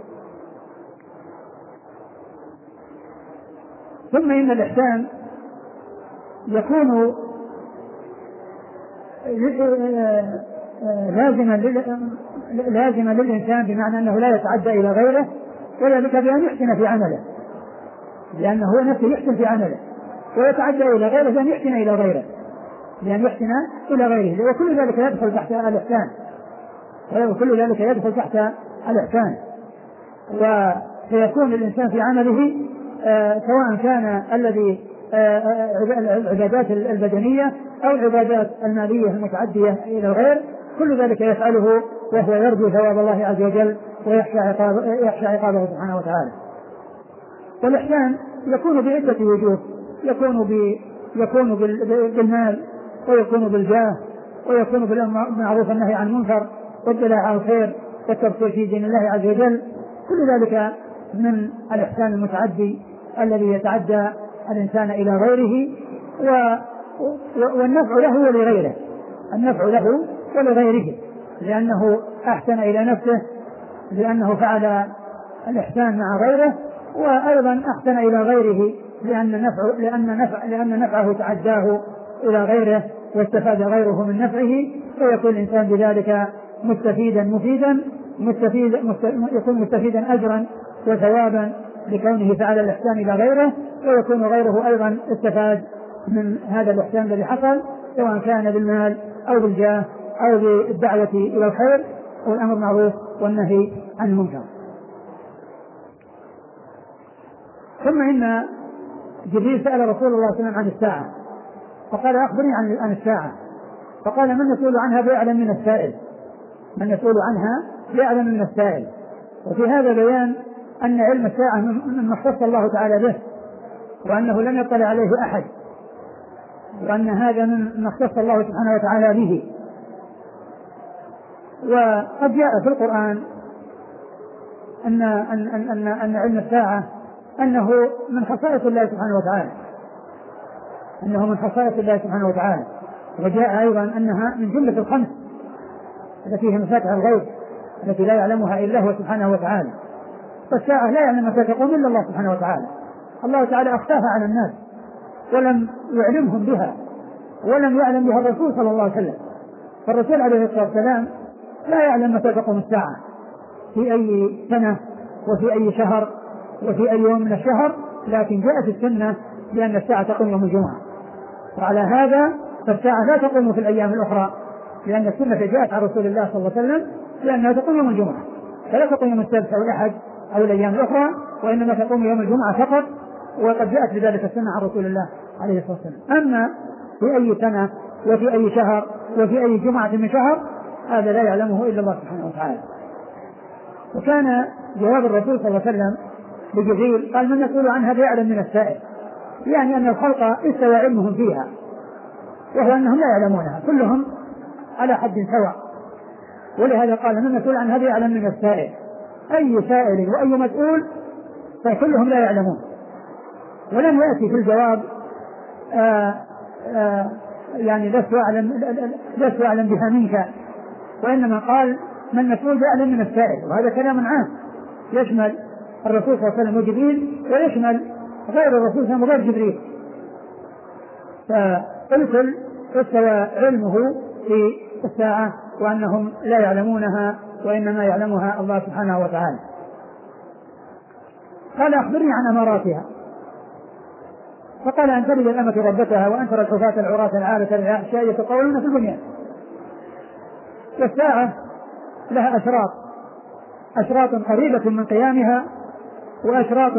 ثم إن الإحسان يكون لازما للإنسان بمعنى أنه لا يتعدى إلى غيره، وذلك بأن يحسن في عمله، لأنه هو نفسه يحسن في عمله ويتعدى إلى غيره بأن يحسن إلى غيره وكل ذلك يدخل تحت الإحسان فيكون الإنسان في عمله سواء كان الذي العبادات البدنية أو العبادات المالية المتعدية إلى الغير، كل ذلك يفعله وهو يرجو ثواب الله عز وجل ويخشى عقابه سبحانه وتعالى. والإحسان يكون بعدة وجوه، يكون بالمال ويكون بالجاه ويكون بالمعروف والنهي عن المنكر والدلاء على الخير والتبصير في دين الله عز وجل. كل ذلك من الإحسان المتعدي الذي يتعدى الإنسان إلى غيره والنفع له ولغيره لأنه أحسن إلى نفسه لأنه فعل الإحسان مع غيره، وأيضا أحسن إلى غيره لأن نفعه تعداه إلى غيره واستفاد غيره من نفعه، فيكون الإنسان بذلك يكون مستفيدا أجرا وثوابا لكونه فعل الإحسان إلى غيره، ويكون غيره أيضا استفاد من هذا الإحسان الذي حصل سواء كان بالمال أو بالجاه أو بالدعوة إلى الخير والأمر بالمعروف والنهي عن المنكر. ثم إن جبريل سأل رسول الله صلى الله عليه وسلم عن الساعة فقال أخبرني عن الساعة، فقال من يسأل عنها بأعلم من السائل. وفي هذا بيان أن علم الساعة مما اختص الله تعالى به وأنه لم يطلع عليه أحد، وأن هذا مما اختص الله سبحانه وتعالى به. وقد جاء في القرآن أن علم الساعة أنه من خصائص الله سبحانه وتعالى، أنه من خصائص الله سبحانه وتعالى. وجاء أيضا أنها من جملة الخمس التي هي مفاتيح الغيب التي لا يعلمها إلا هو سبحانه وتعالى. فالساعة لا يعلم متى تقوم إلا الله سبحانه وتعالى. الله تعالى أخفاها على الناس ولم يعلمهم بها، ولم يعلم بها الرسول صلى الله عليه وسلم. فالرسول عليه الصلاة والسلام لا يعلم متى تقوم الساعة في أي سنة وفي أي شهر وفي أي يوم من الشهر، لكن جاءت السنة بأن الساعة تقوم يوم الجمعة. وعلى هذا فالساعة لا تقوم في الأيام الأخرى، لأن السنة جاءت عن رسول الله صلى الله عليه وسلم لأنها تقوم يوم الجمعة، فلا تقوم يوم السبت أو الأحد أو الأيام الأخرى، وإنما تقوم يوم الجمعة فقط، وقد جاءت بذلك السنة عن رسول الله عليه الصلاة والسلام. أما في أي سنة وفي أي شهر وفي أي جمعة من شهر هذا لا يعلمه إلا الله سبحانه وتعالى. وكان جواب الرسول صلى الله عليه وسلم لجبريل قال: من يسأل عنها بيعلم من السائل، يعني أن الخلق استوى علمهم فيها، وهو أنهم لا يعلمونها كلهم على حد سواء. ولهذا قال: من يسأل عنها بيعلم من السائل، أي سائل وأي مسؤول فكلهم لا يعلمون. ولم يأتي في الجواب يعني لست أعلم بها منك، وإنما قال: من مسؤول بيعلم من السائل، وهذا كلام عام يشمل الرسول صلى الله عليه وسلم وجبريل، ويشمل غير الرسول صلى الله عليه وسلم وغير جبريل. فالكل استوى علمه في الساعة وأنهم لا يعلمونها وإنما يعلمها الله سبحانه وتعالى. قال: أخبرني عن أماراتها. فقال: أن تلد الأمة ربتها وأن ترى الحفاة العراة العالة الأحشاء يتطاولون في البنيان. والساعة لها أشراط قريبة من قيامها، وأشراط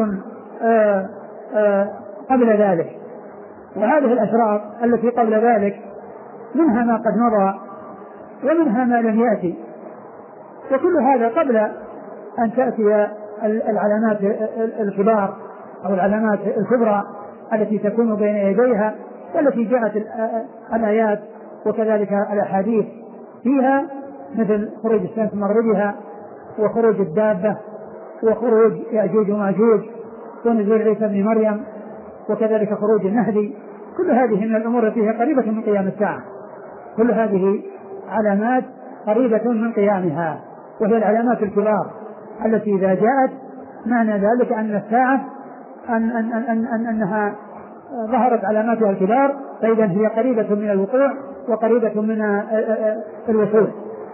قبل ذلك. وهذه الأشراط التي قبل ذلك منها ما قد مضى ومنها ما لم يأتي، وكل هذا قبل أن تأتي العلامات الكبار أو العلامات الكبرى التي تكون بين يديها، والتي جاءت الآيات وكذلك الأحاديث فيها، مثل خروج الشمس من مغربها وخروج الدابة وخروج يأجوج وماجوج ونزول عيسى بن مريم وكذلك خروج المهدي. كل هذه من الأمور التي هي قريبة من قيام الساعة، كل هذه علامات قريبة من قيامها، وهي العلامات الكبار التي إذا جاءت معنى ذلك أن الساعة أنها ظهرت علاماتها الكبار، فإذا هي قريبة من الوقوع وقريبة من الوصول.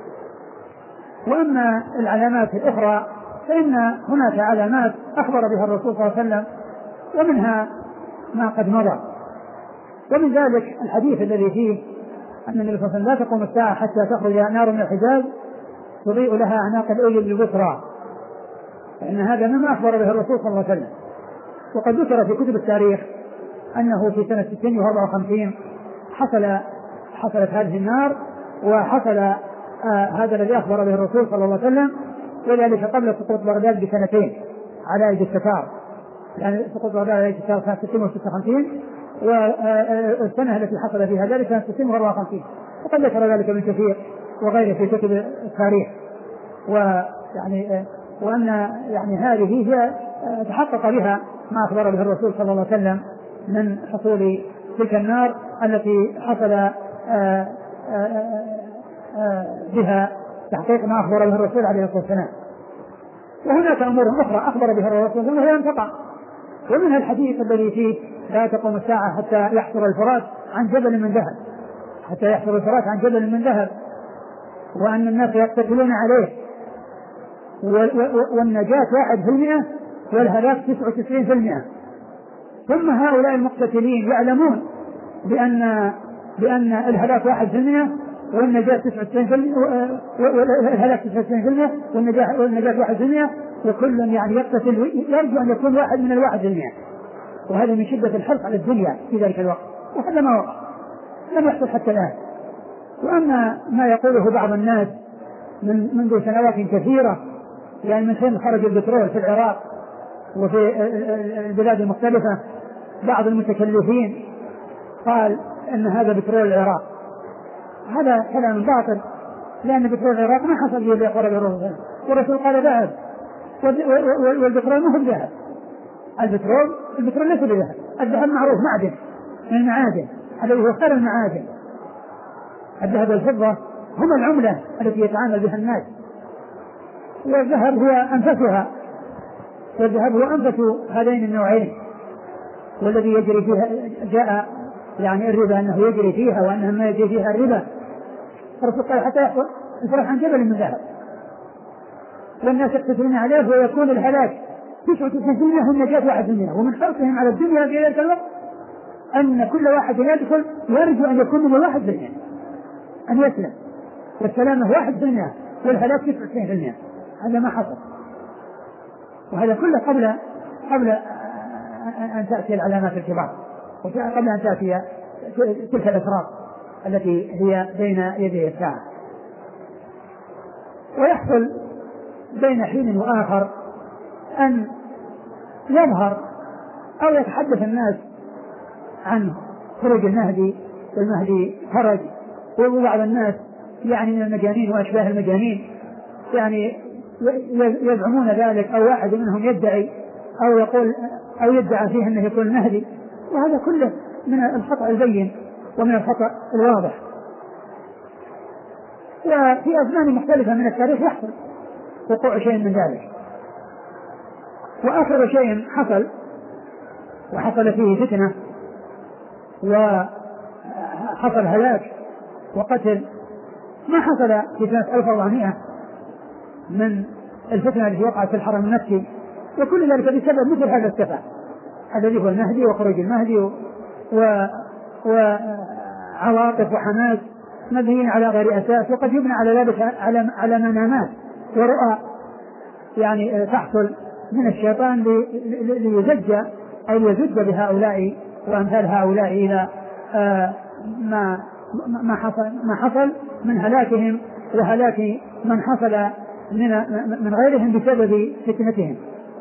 وأما العلامات الأخرى فإن هناك علامات أخبر بها الرسول صلى الله عليه وسلم، ومنها ما قد مضى. ومن ذلك الحديث الذي فيه أن النبي صلى الله عليه وسلم: لا تقوم الساعة حتى تخرج نار من الحجاز تضيء لها أعناق الإبل بالبصرى، فإن هذا مما أخبر به الرسول صلى الله عليه وسلم. وقد ذكر في كتب التاريخ أنه في سنة 654 حصلت هذه النار، وحصل هذا الذي أخبر به الرسول صلى الله عليه وسلم، وذلك قبل سقوط بغداد بسنتين على يد التتار، يعني سقوط بغداد على يد التتار سنة 656، والسنة التي حصل فيها ذلك سنة 654. وقد ذكر ذلك ابن كثير وغيره في كتب التاريخ. وأن يعني هذه هي تحقق بها ما أخبر به الرسول صلى الله عليه وسلم من حصول تلك النار التي حصل بها تحقيق ما أخبر به الرسول عليه الصلاة والسلام. وهناك أمور أخرى أخبر بها الرسول وهي لم تقع، ومنها الحديث الذي فيه: لا تقوم الساعة حتى يحصر الفرات عن جبل من ذهب، حتى يحصر الفرات عن جبل من ذهب، وأن الناس يقتتلون عليه، والنجاة 1% والهلاك 99%. ثم هؤلاء المقتتلين يعلمون بأن الهلاك 1% والنجاة 99%، والهلاك 99% والنجاة 1%، وكل يعني يقتتل يرجو أن يكون واحد من 1%. وهذا من شدة الحرص على الدنيا في ذلك الوقت، وهذا ما وقع، لم يحصل حتى الآن. وأما ما يقوله بعض الناس منذ سنوات كثيرة، يعني من حين خرج البترول في العراق وفي البلاد المختلفة، بعض المتكلفين قال أن هذا بترول العراق. هذا كلام باطل، لأن بترول العراق ما حصل به اللي يقول به الرسول، والرسول قال: ذهب والبترول ما هو الذهب. البترول ليس بذهب. الذهب معروف معدن من المعادن، هذا هو خير المعادن. الذهب والفضة هما العملة التي يتعامل بها الناس، والذهب هو أنفسها، والذهب هو أنفس هذين النوعين، والذي يجري فيها جاء يعني الربا أنه يجري فيها وأنه ما يجري فيها الربا. الرسول قال حتى يفرح عن جبل من ذهب، والناس يقتصرون عليه ويكون الهلاك 99% والنجاة 1%. ومن حرصهم على الدنيا في ذلك الوقت أن كل واحد يدخل يرجو أن يكون من 1%، أن يسلم، والسلامة 1% والهلاك 99%. هذا ما حصل، وهذا كله قبل أن تأتي العلامات الكبار، وقبل أن تأتي تلك الأسرار التي هي بين يدي الساعة. ويحصل بين حين وآخر أن يظهر أو يتحدث الناس عن خروج المهدي، والمهدي خرج، وبعض الناس يعني من المجانين وأشباه المجانين يعني يزعمون ذلك، أو واحد منهم يدعي أو يقول أو يدعى فيه أنه يكون المهدي، وهذا كله من الخطأ البين ومن الخطأ الواضح. وفي أزمان مختلفة من التاريخ يحصل وقوع شيء من ذلك. وآخر شيء وحصل فيه فتنة وحصل هلاك وقتل ما حصل في سنة 1400 من الفتنة التي وقعت في الحرم المكي، وكل ذلك بسبب مثل هذا التفاح الذي هو المهدي وخروج المهدي وعواطف وحماس مبنيين على غير أساس، وقد يبنى على ذلك على منامات ورؤى يعني تحصل من الشيطان ليزج أو يزج بهؤلاء وأمثال هؤلاء إلى ما حصل من هلاكهم وهلاك من حصل من غيرهم بسبب فتنتهم.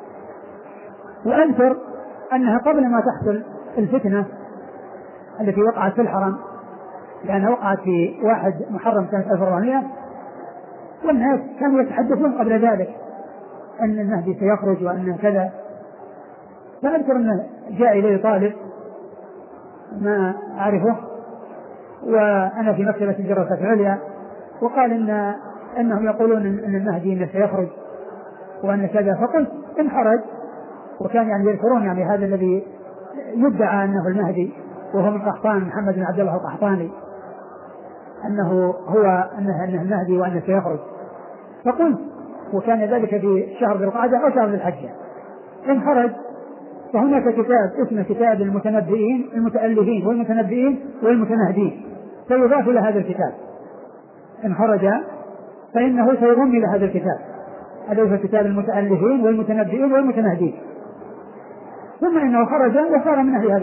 وأذكر أنها قبل ما تحصل الفتنة التي وقعت في الحرم، لأنها وقعت في 1 محرم سنة 1400، والناس كانوا يتحدثون قبل ذلك أن المهدي سيخرج وأن كذا. فأذكر أنه جاء إليه طالب ما أعرفه وأنا في مكتبة الدراسات العليا، وقال أنهم يقولون أن المهدي إنه سيخرج وأن كذا، فقلت إن خرج، وكان يعني يذكرون يعني هذا الذي يدعى أنه المهدي وهو من قحطان، محمد بن عبد الله القحطاني، أنه المهدي وأنه سيخرج. فقلت وكان ذلك في شهر ذي القعدة أو شهر ذي الحجة، إن خرج فهناك كتاب اسمه كتاب المتنبئين المتألهين والمتنبئين والمتنهدين، سيضاف إلى هذا الكتاب. إن خرج فإنه سيضم إلى هذا الكتاب الذي هو كتاب المتألهين والمتنبئين والمتنهدين، ثم إنه خرج وصار من أهل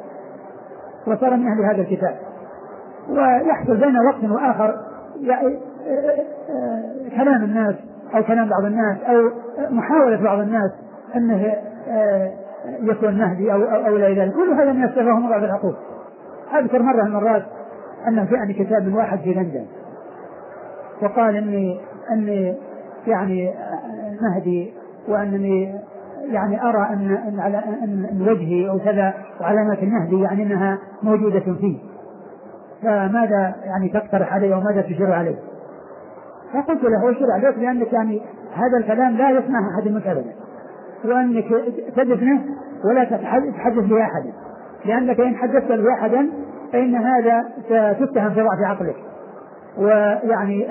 هذا الكتاب. ويحصل بين وقت وآخر كلام الناس أو كلام بعض الناس أو محاولة بعض الناس أنه يكون مهدي أو لا ذلك، كل هذا من السفه بعض العقول. أذكر مرة من المرات أنه جاءني كتاب من واحد في لندن وقال أني يعني مهدي، وأنني يعني أرى أن وجهي أو كذا وعلامات المهدي يعني أنها موجودة فيه، فماذا يعني تقترح علي وماذا تشير عليه؟ فقلت له أشير عليك لأنك يعني هذا الكلام لا يسمعه أحد منك أبدا، وأنك تدفنه ولا تتحدث به أحدا، لأنك إن حدثت به أحدا فإن هذا ستتهم في ضعف عقلك، ويعني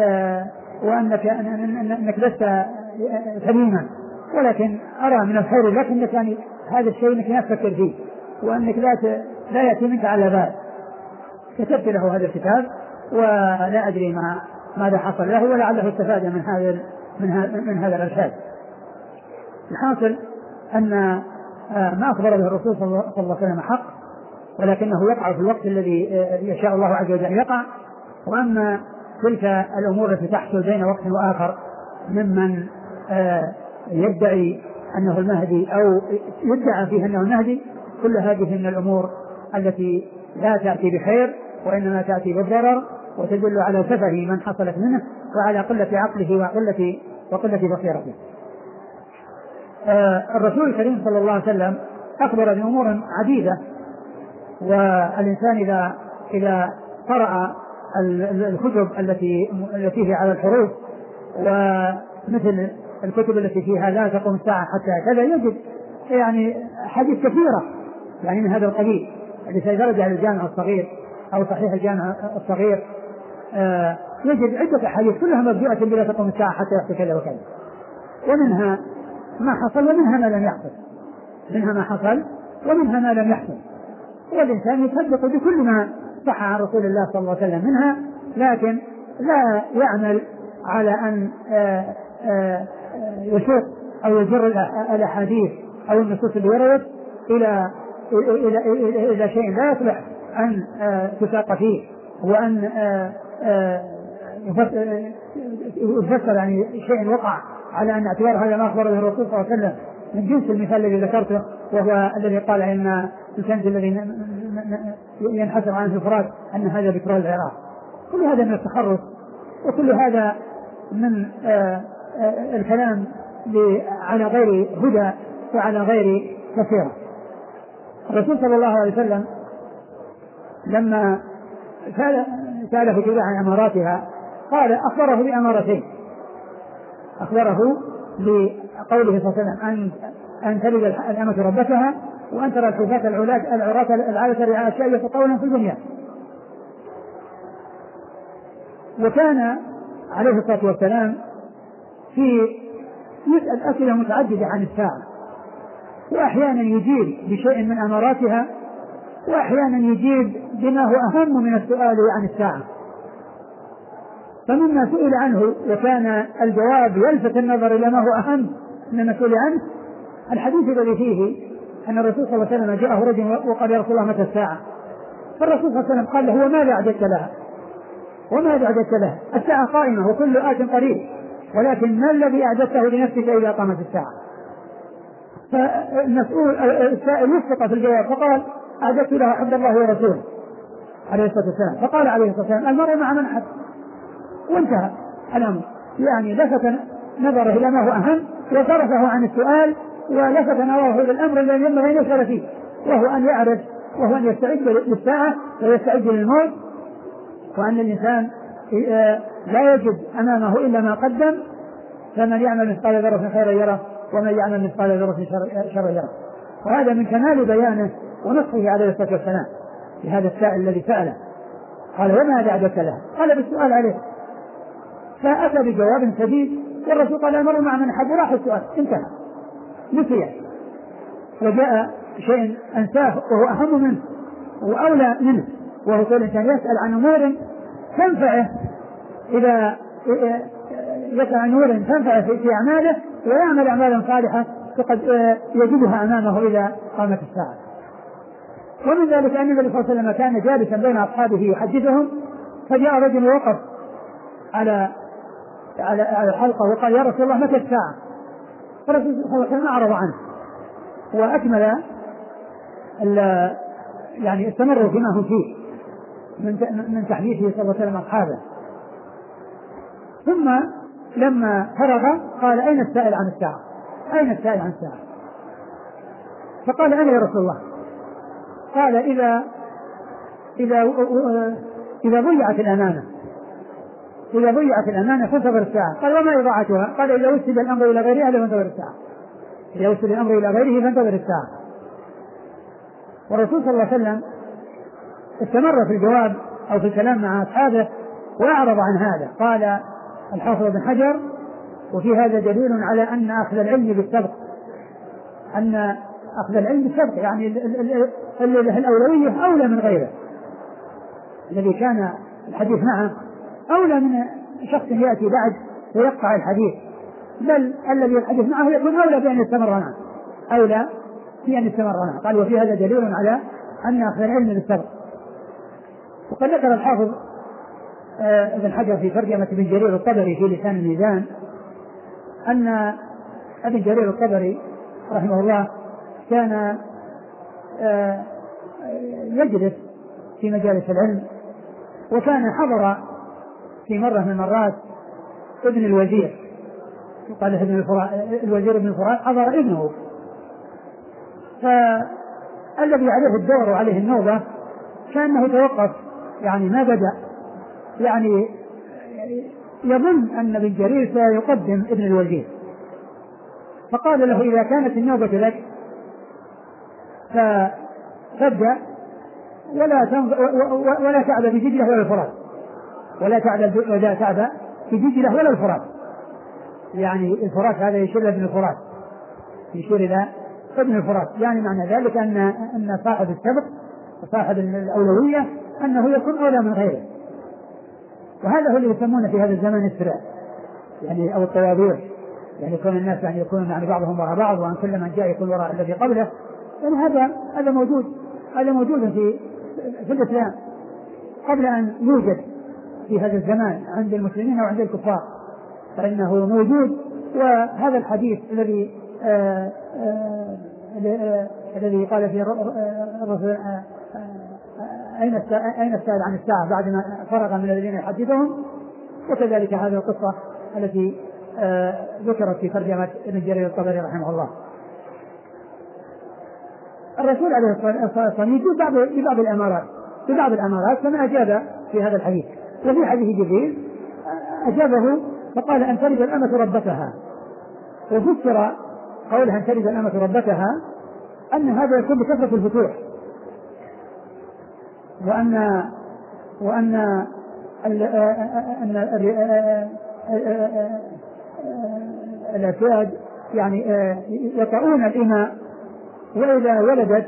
وأنك لست سليما، ولكن أرى من الخير لك أنك يعني هذا الشيء أنك لا تفكر فيه، وأنك لا يأتي منك على بال. كتبت له هذا الكتاب ولا أدري ماذا حصل له، ولعله استفاد من هذا الإرشاد. الحاصل أن ما أخبر به الرسول صلى الله عليه وسلم حق، ولكنه يقع في الوقت الذي يشاء الله عز وجل يقع. وأما تلك الأمور التي تحصل بين وقت وآخر ممن يدعي أنه المهدي أو يدعى فيه أنه المهدي، كل هذه من الأمور التي لا تأتي بخير وإنما تأتي بالضرر، وتدل على سفه من حصلت منه وعلى قلة عقله وقلة بصيرته. الرسول الكريم صلى الله عليه وسلم أخبر بأمور عديدة، والإنسان إذا قرأ الكتب التي هي على الحروف ومثل الكتب التي فيها لا تقوم الساعة حتى كذا يجد يعني حديث كثيرة يعني من هذا القبيل التي درج على الجامع الصغير أو صحيح الجامع الصغير، يجد عدة أحاديث كلها مبدوءة بلا تقوم الساعة حتى يحصل كذا وكذا، ومنها ما حصل ومنها ما لم يحصل، منها ما حصل ومنها ما لم يحصل، والإنسان يصدق بكل ما صح عن رسول الله صلى الله عليه وسلم منها، لكن لا يعمل على أن يشوق أو يجر الأحاديث أو النصوص اللي وردت إلى شيء لا يصلح أن تساق فيه، وأن يفسر يعني شيء وقع على أن اعتبار هذا ما أخبر به الرسول صلى الله عليه وسلم من جنس المثال الذي ذكرته، وهو الذي قال إن الكنز الذي ينحسر عنه الفرات أن هذا بترول العراق. كل هذا من التخرص، وكل هذا من الكلام على غير هدى وعلى غير بصيرة. الرسول صلى الله عليه وسلم لما سأله جبريل عن أماراتها قال أخبره بأمارتين، أخبره بقوله صلى الله عليه وسلم أن تلد الأمة ربتها وأن ترى الحفاة العراة العالة رعاء يتطاولون في الدنيا. وكان عليه الصلاة والسلام يسأل أسئلة متعددة عن الساعة، وأحيانا يجيب بشيء من أماراتها، وأحيانا يجيب بما هو أهم من السؤال عن الساعة. فمما سئل عنه وكان الجواب يلفت النظر إلى ما هو أهم من مسؤول عنه الحديث الذي فيه أن الرسول صلى الله عليه وسلم جاءه رجل وقال يا رسول الله متى الساعة؟ فالرسول صلى الله عليه وسلم قال له وماذا أعددت لها؟ وماذا أعددت لها؟ الساعة قائمة وكل آت قريب، ولكن ما الذي أعددته لنفسك إذا قامت الساعة؟ السائل وفق في الجواب فقال أعددت لها حب الله ورسوله عليه الصلاة والسلام. فقال عليه الصلاة والسلام المرء مع من حب، وانتهى الأمر. يعني لفت نظره إلى ما هو أهم وصرفه عن السؤال، ولفت نظره إلى الأمر الذي ينبغي أن يسأل فيه، وهو أن يعرف، وهو أن يستعد للساعة ويستعد للموت، وأن الإنسان لا يجد أمامه إلا ما قدم، فمن يعمل مثقال ذرة خيرا يره ومن يعمل مثقال ذرة شرا يره. وهذا من كمال بيانه ونصحه عليه الصلاة والسلام لهذا السائل الذي سأله. قال وماذا أعددت له؟ قال بالسؤال عليه، فأتى بجواب سديد، والرسول قال المرء مع من أحب راح السؤال انتهى نسي، وجاء شيء أنساه وهو أهم منه وأولى منه، وهو كل إنسان يسأل عن أمور تنفعه، إذا يسأل عن أمور تنفعه في أعماله ويعمل أعمالا صالحة فقد يجدها أمامه إذا قامت الساعة. ومن ذلك أن النبي صلى الله عليه وسلم كان جالسا بين أصحابه يحدثهم، فجاء رجل وقف على الحلقة وقال يا رسول الله متى الساعة؟ فالرسول صلى الله عليه وسلم أعرض عنه وأكمل يعني استمروا فيما هم فيه من تحديثه صلى الله عليه وسلم أصحابه. ثم لما فرغ قال أين السائل عن الساعة؟ أين السائل عن الساعة؟ فقال أنا يا رسول الله. قال إذا ضيعت الأمانة، إذا ضيعت الأمانة فانتظر الساعة. قال وما إضاعتها؟ قال إذا وسد الأمر إلى غيره فانتظر الساعة. إذا وسد الأمر إلى غيره فانتظر الساعة. والرسول صلى الله عليه وسلم استمر في الجواب أو في الكلام مع أصحابه وأعرض عن هذا. قال الحافظ بن حجر وفي هذا دليل على أن أخذ العلم بالسبق، أن أخذ العلم بالسبق يعني الأولوية أولى من غيره، الذي كان الحديث معه أولى من شخص يأتي بعد ويقطع الحديث، بل الذي الحديث معه يكون أولى بأن يستمر معه، أولى بأن يستمر معه. قال وفي هذا دليل على أن أخذ العلم بالسبق. وقد ذكر الحافظ ابن حجر في ترجمة ابن جرير الطبري في لسان الميزان أن ابن جرير الطبري رحمه الله كان يجلس في مجالس العلم، وكان حضر في مرة من المرات ابن الوزير يقال له الوزير ابن الفرات حضر ابنه، فالذي عليه الدور وعليه النوبة كأنه توقف، يعني ما بدأ، يعني يظن أن بن جرير سيقدم ابن الوزير، فقال له إذا كانت النوبة لك فابدأ ولا تعب بدجلة ولا الفرات، ولا تعب بدجلة ولا الفرات. يعني الفرات هذا يشير إلى ابن الفرات، يشير إلى ابن الفرات، يعني معنى ذلك أن صاحب السبق وصاحب الأولوية أنه يكون أولى من غيره. وهذا هو اللي يسمونه في هذا الزمان السراء، يعني أو الطوابير، يعني يكون الناس يعني يكون يعني بعضهم وراء بعض، وأن كل من جاء يكون وراء الذي قبله. يعني هذا موجود في الإسلام قبل أن يوجد في هذا الزمان عند المسلمين وعند الكفار، فإنه موجود. وهذا الحديث الذي قال فيه الرسول أين السائل عن الساعة بعدما فرغ من الذين يحدثهم، وكذلك هذه القصة التي ذكرت في ترجمة ابن جرير الطبري رحمه الله. الرسول عليه الصلاة والسلام يجيب ببعض الأمارات كما أجاب في هذا الحديث. وفي حديث جبريل أجابه فقال أن تلد الأمة ربتها، وفسر قولها أن تلد الأمة ربتها أن هذا يكون بكثرة الفتوح، وأن الأسياد يعني يطؤون الإماء، وإذا ولدت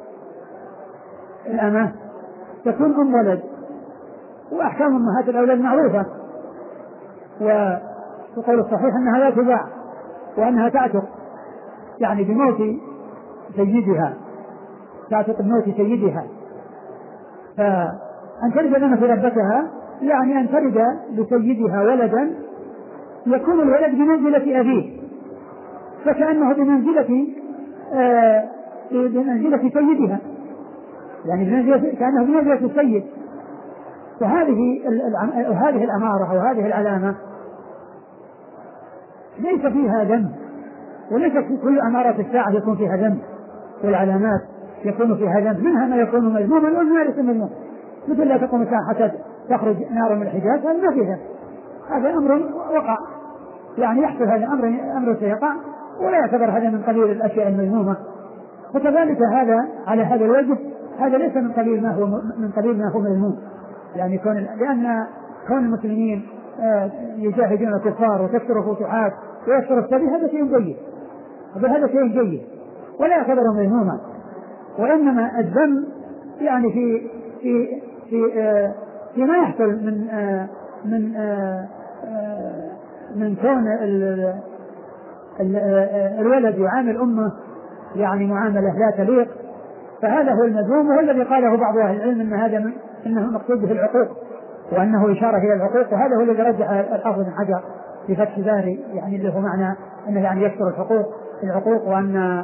الأمة تكون أم ولد، وأحكام أمهات الأولاد معروفة، وقول الصحيح أنها لا تباع وأنها تعتق، يعني بموت سيدها، تعتق بموت سيدها. فأن تلد الأمة ربتها يعني أن تلد لسيدها ولدا يكون الولد بمنزلة أبيه، فكأنه بمنزلة سيدها، يعني كأنه بمنزلة السيد. وهذه الأمارة وهذه العلامة ليس فيها ذنب، وليس كل أمارات الساعة يكون فيها ذنب، والعلامات يكون فيها ذنب، منها ما يكون مذموما وما ليس مذموما، مثل لا تقوم الساعة حتى تخرج نار من الحجاز، هذا ما فيه ذنب، هذا أمر وقع، يعني يحصل هذا أمر سيقع، ولا يعتبر هذا من قبيل الأشياء المذمومة. وكذلك هذا على هذا الوجه هذا ليس من قبيل ما هو مذموم، يعني لأن كون المسلمين يجاهدون الكفار وتكثر فتوحات ويكثر السبي هذا شيء جيد ولا يعتبر مذموما. وإنما الذم يعني في ما يحصل من كون الولد يعامل أمه يعني معاملة لا تليق، فهذا هو المذموم، وهو الذي قاله بعض أهل العلم إنه مقصود به العقوق، وأنه إشارة إلى العقوق، وهذا هو الذي رجح الحافظ بن حجر في فتح الباري، يعني اللي هو معنى أنه يعني يكثر العقوق، وأن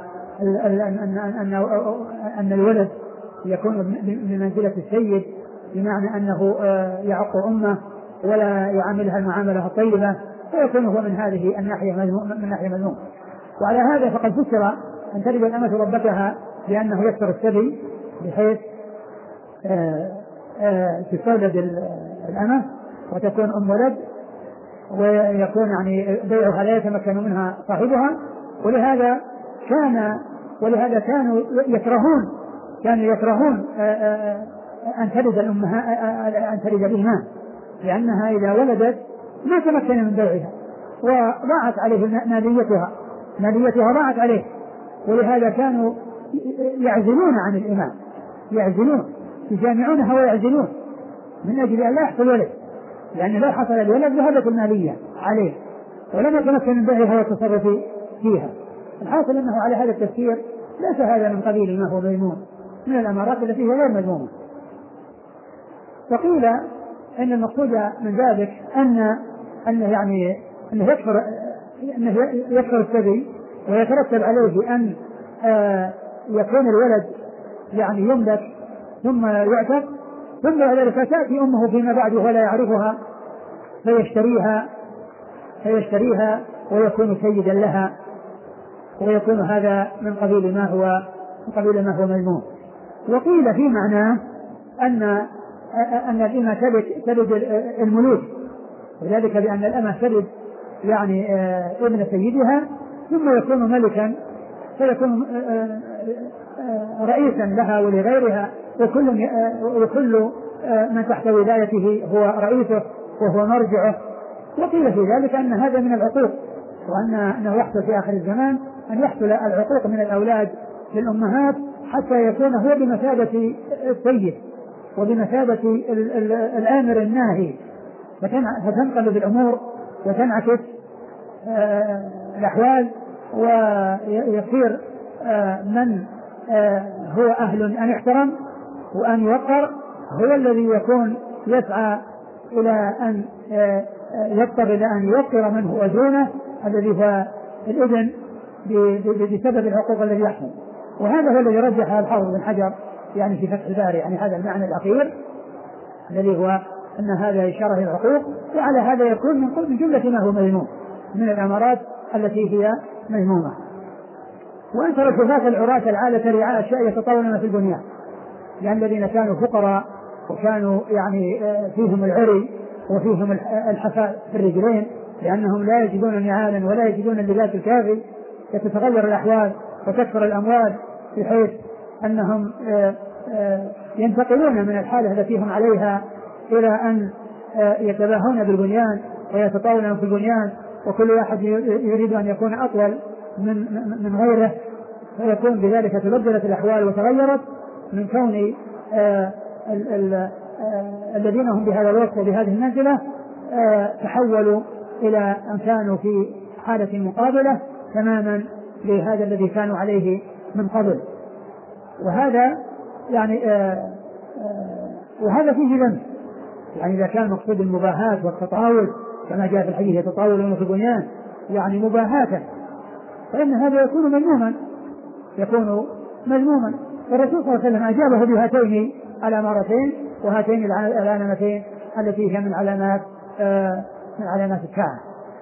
الولد يكون بمنزلة السيد، بمعنى أنه يعق أمه ولا يعاملها المعاملة الطيبة، فيكون هو من هذه الناحية مذموم. وعلى هذا فقد فسر أن تلد الأمة ربتها بأنه يكثر السبي، بحيث تستولد الأمة وتكون أم ولد، ويكون يعني بيعها لا يتمكن منها صاحبها. ولهذا كانوا يكرهون أن تلد الإمام، لأنها إذا ولدت ما تمكن من بيعها وضاعت عليه ماليتها ضاعت عليه. ولهذا كانوا يعزلون عن الإمام، يجامعونها ويعزلون من أجل أن لا يحصل ولد، لأن لو حصل الولد ذهبت المالية عليه ولم يتمكن من بيعها والتصرف فيها. الحاصل أنه على هذا التفسير ليس هذا من قبيل ما هو مذموم من الأمارات التي هي غير مذمومة. وقيل أن المقصود من ذلك أنه يكثر السبي، ويترتب عليه أن يكون الولد يعني يملك ثم يعتق، ثم بعد ذلك تأتي أمه فيما بعد ولا يعرفها فيشتريها ويكون سيدا لها، ويكون هذا من قبيل ما هو مذموم. وقيل في معناه أن الإمة تلد الملوك، وذلك بأن الأمة تلد يعني ابن سيدها ثم يكون ملكا، فيكون رئيسا لها ولغيرها، وكل من تحت ولايته هو رئيسه وهو مرجعه. وقيل في ذلك أن هذا من العقوق، وأنه يحصل في آخر الزمان أن يحصل العقوق من الأولاد للأمهات حتى يكون هو بمثابة السيد وبمثابة الآمر الناهي، فتنقلب الأمور وتنعكس الأحوال، ويصير من هو أهل أن يحترم وأن يوقر هو الذي يكون يسعى إلى أن يضطر إلى أن يوقر منه أدونه الذي هو الابن بسبب الحقوق الذي يحصل. وهذا هو الذي رجح الحافظ بن حجر يعني في فتح الباري، يعني هذا المعنى الأخير الذي هو أن هذا إشارة إلى الحقوق، وعلى هذا يكون من جملة ما هو مذموم من الأمارات التي هي مذمومة. وأنكر الحفاة العراة العالة رعاء الشاء يتطاولون في البنيان، لأن الذين كانوا فقراء وكانوا يعني فيهم العري وفيهم الحفاء في الرجلين، لأنهم لا يجدون نعالا ولا يجدون اللباس الكافي، تتغير الأحوال وتكثر الأموال بحيث أنهم ينتقلون من الحالة التي هم عليها إلى أن يتباهون بالبنيان ويتطاولون في البنيان، وكل واحد يريد أن يكون أطول من غيره، فيكون بذلك تبدلت الأحوال وتغيرت من كون الذين هم بهذا الوقت وبهذه المنزلة تحولوا إلى أن كانوا في حالة مقابلة تماما لهذا الذي كانوا عليه من قبل. وهذا يعني وهذا فيه ذنب، يعني إذا كان مقصود المباهاة والتطاول كما جاء في الحديث يتطاولون في البنيان يعني مباهاة، فإن هذا يكون مذموما. والرسول صلى الله عليه وسلم أجابه بهاتين الأمارتين وهاتين العلامتين التي هي من علامات الساعة.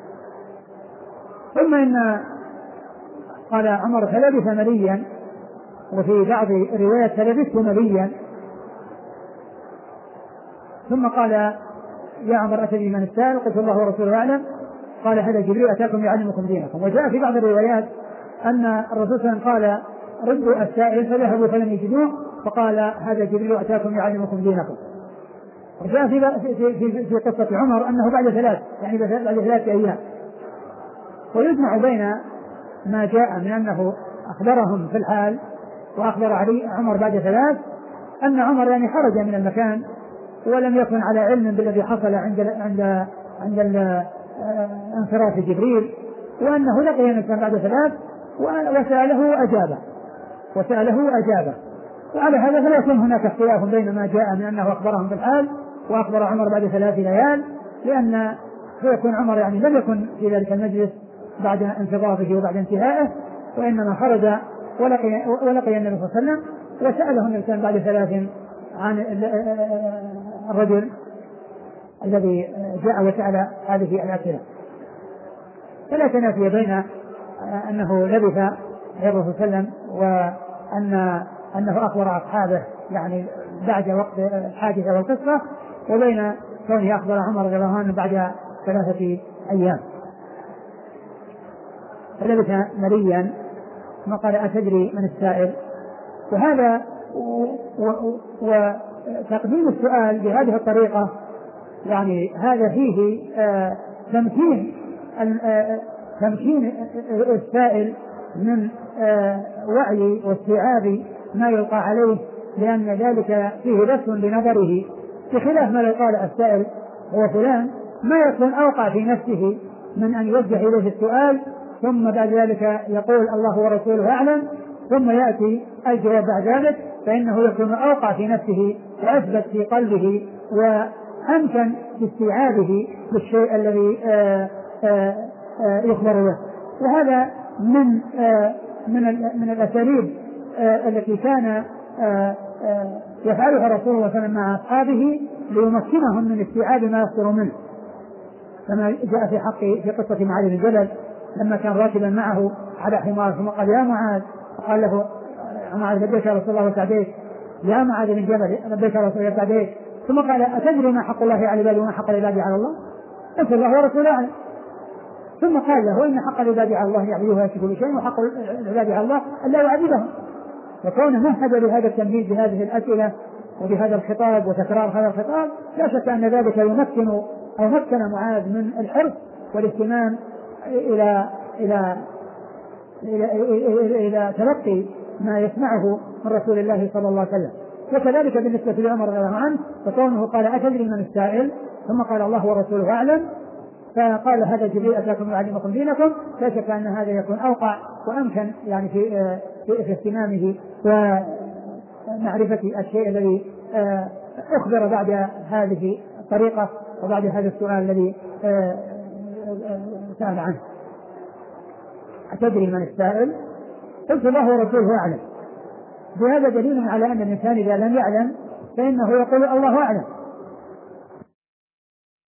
ثم إن قال عمر فلبث مليا، وفي بعض الروايات فلبثت مليا، ثم قال يا عمر أتدري من السائل؟ قلت الله ورسوله أعلم. قال هذا جبريل أتاكم يعلمكم دينكم. وجاء في بعض الروايات أن الرسول صلى الله عليه وسلم قال ردوا السائل فذهبوا فلم يجدوه، فقال هذا جبريل أتاكم يعلمكم دينكم. وجاء في قصة عمر أنه بعد 3 أيام. ويجمع بين ما جاء من أنه أخبرهم في الحال وأخبر علي عمر بعد 3 أن عمر يعني خرج من المكان ولم يكن على علم بالذي حصل عند انصراف جبريل، وأنه لقي الإنسان بعد 3 وسأله أجابه. وعلى هذا فلا يكون هناك اختلاف بين ما جاء من أنه أخبرهم بالحال وأخبر عمر بعد 3 ليال، لأن سيكون عمر يعني لم يكن في ذلك المجلس بعد انصرافه وبعد انتهائه، وإنما خرج ولقي النبي صلى الله عليه وسلم وسأله الإنسان بعد 3 عن الرجل الذي جاء وسأل هذه الأسئلة. فلا تنافي بين أنه لبث غير الرسول صلى الله عليه وسلم وأنه أخبر أصحابه يعني بعد وقت الحادثة والقصة، وبين كونه أخبر عمر رضي الله عنه بعد 3 أيام. فلبث مليا ثم قال أتدري من السائل؟ وهذا وتقديم السؤال بهذه الطريقة يعني هذا فيه تمكين السائل من وعي واستيعاب ما يلقى عليه، لأن ذلك فيه لفت لنظره، بخلاف ما لو قال السائل هو فلان ما يكون أوقع في نفسه من أن يوجه إليه السؤال ثم بعد ذلك يقول الله ورسوله أعلم ثم يأتي الجواب بعد ذلك، فإنه يكون أوقع في نفسه وأثبت في قلبه وأمكن في استيعابه بالشيء الذي يخبر به. وهذا من الأساليب التي كان يفعلها رسول الله صلى الله عليه وسلم مع أصحابه ليمكنهم من استيعاب ما يصدر منه، كما جاء في قصة معاذ بن جبل لما كان راكبا معه على حمار ثم قال يا معاذ، قال له معاذ لبيك يا رسول الله وسعديك، يا معاذ بن جبل لبيك يا رسول الله وسعديك، ثم قال أتدري ما حق الله على العباد وما حق العباد على الله؟ قلت الله ورسوله أعلم. ثم قال له إن حق العباد على الله يعبدوه ويشركوا بشيء، وحق العباد على الله أن لا يعبدهم. وكونه مهد لهذا التمهيد بهذه الأسئلة وبهذا الخطاب وتكرار هذا الخطاب، لا شك أن ذلك يمكن أو مكن معاذ من الحرص والاهتمام إلى إلى إلى إلى, إلى تلقي ما يسمعه من رسول الله صلى الله عليه وسلم. وكذلك بالنسبة لعمر رضي الله عنه، فكونه قال أتدري من السائل، ثم قال الله ورسوله أعلم، فقال هذا جبريل أتاكم يعلمكم دينكم. لا شك أن هذا يكون أوقع وأمكن يعني في اهتمامه ومعرفة الشيء الذي أخبر بعد هذه الطريقة وبعد هذا السؤال الذي سأل عنه. أتدري من السائل؟ قلت الله ورسوله أعلم. بهذا دليل على أن الإنسان إذا لم يعلم فإنه يقول الله أعلم،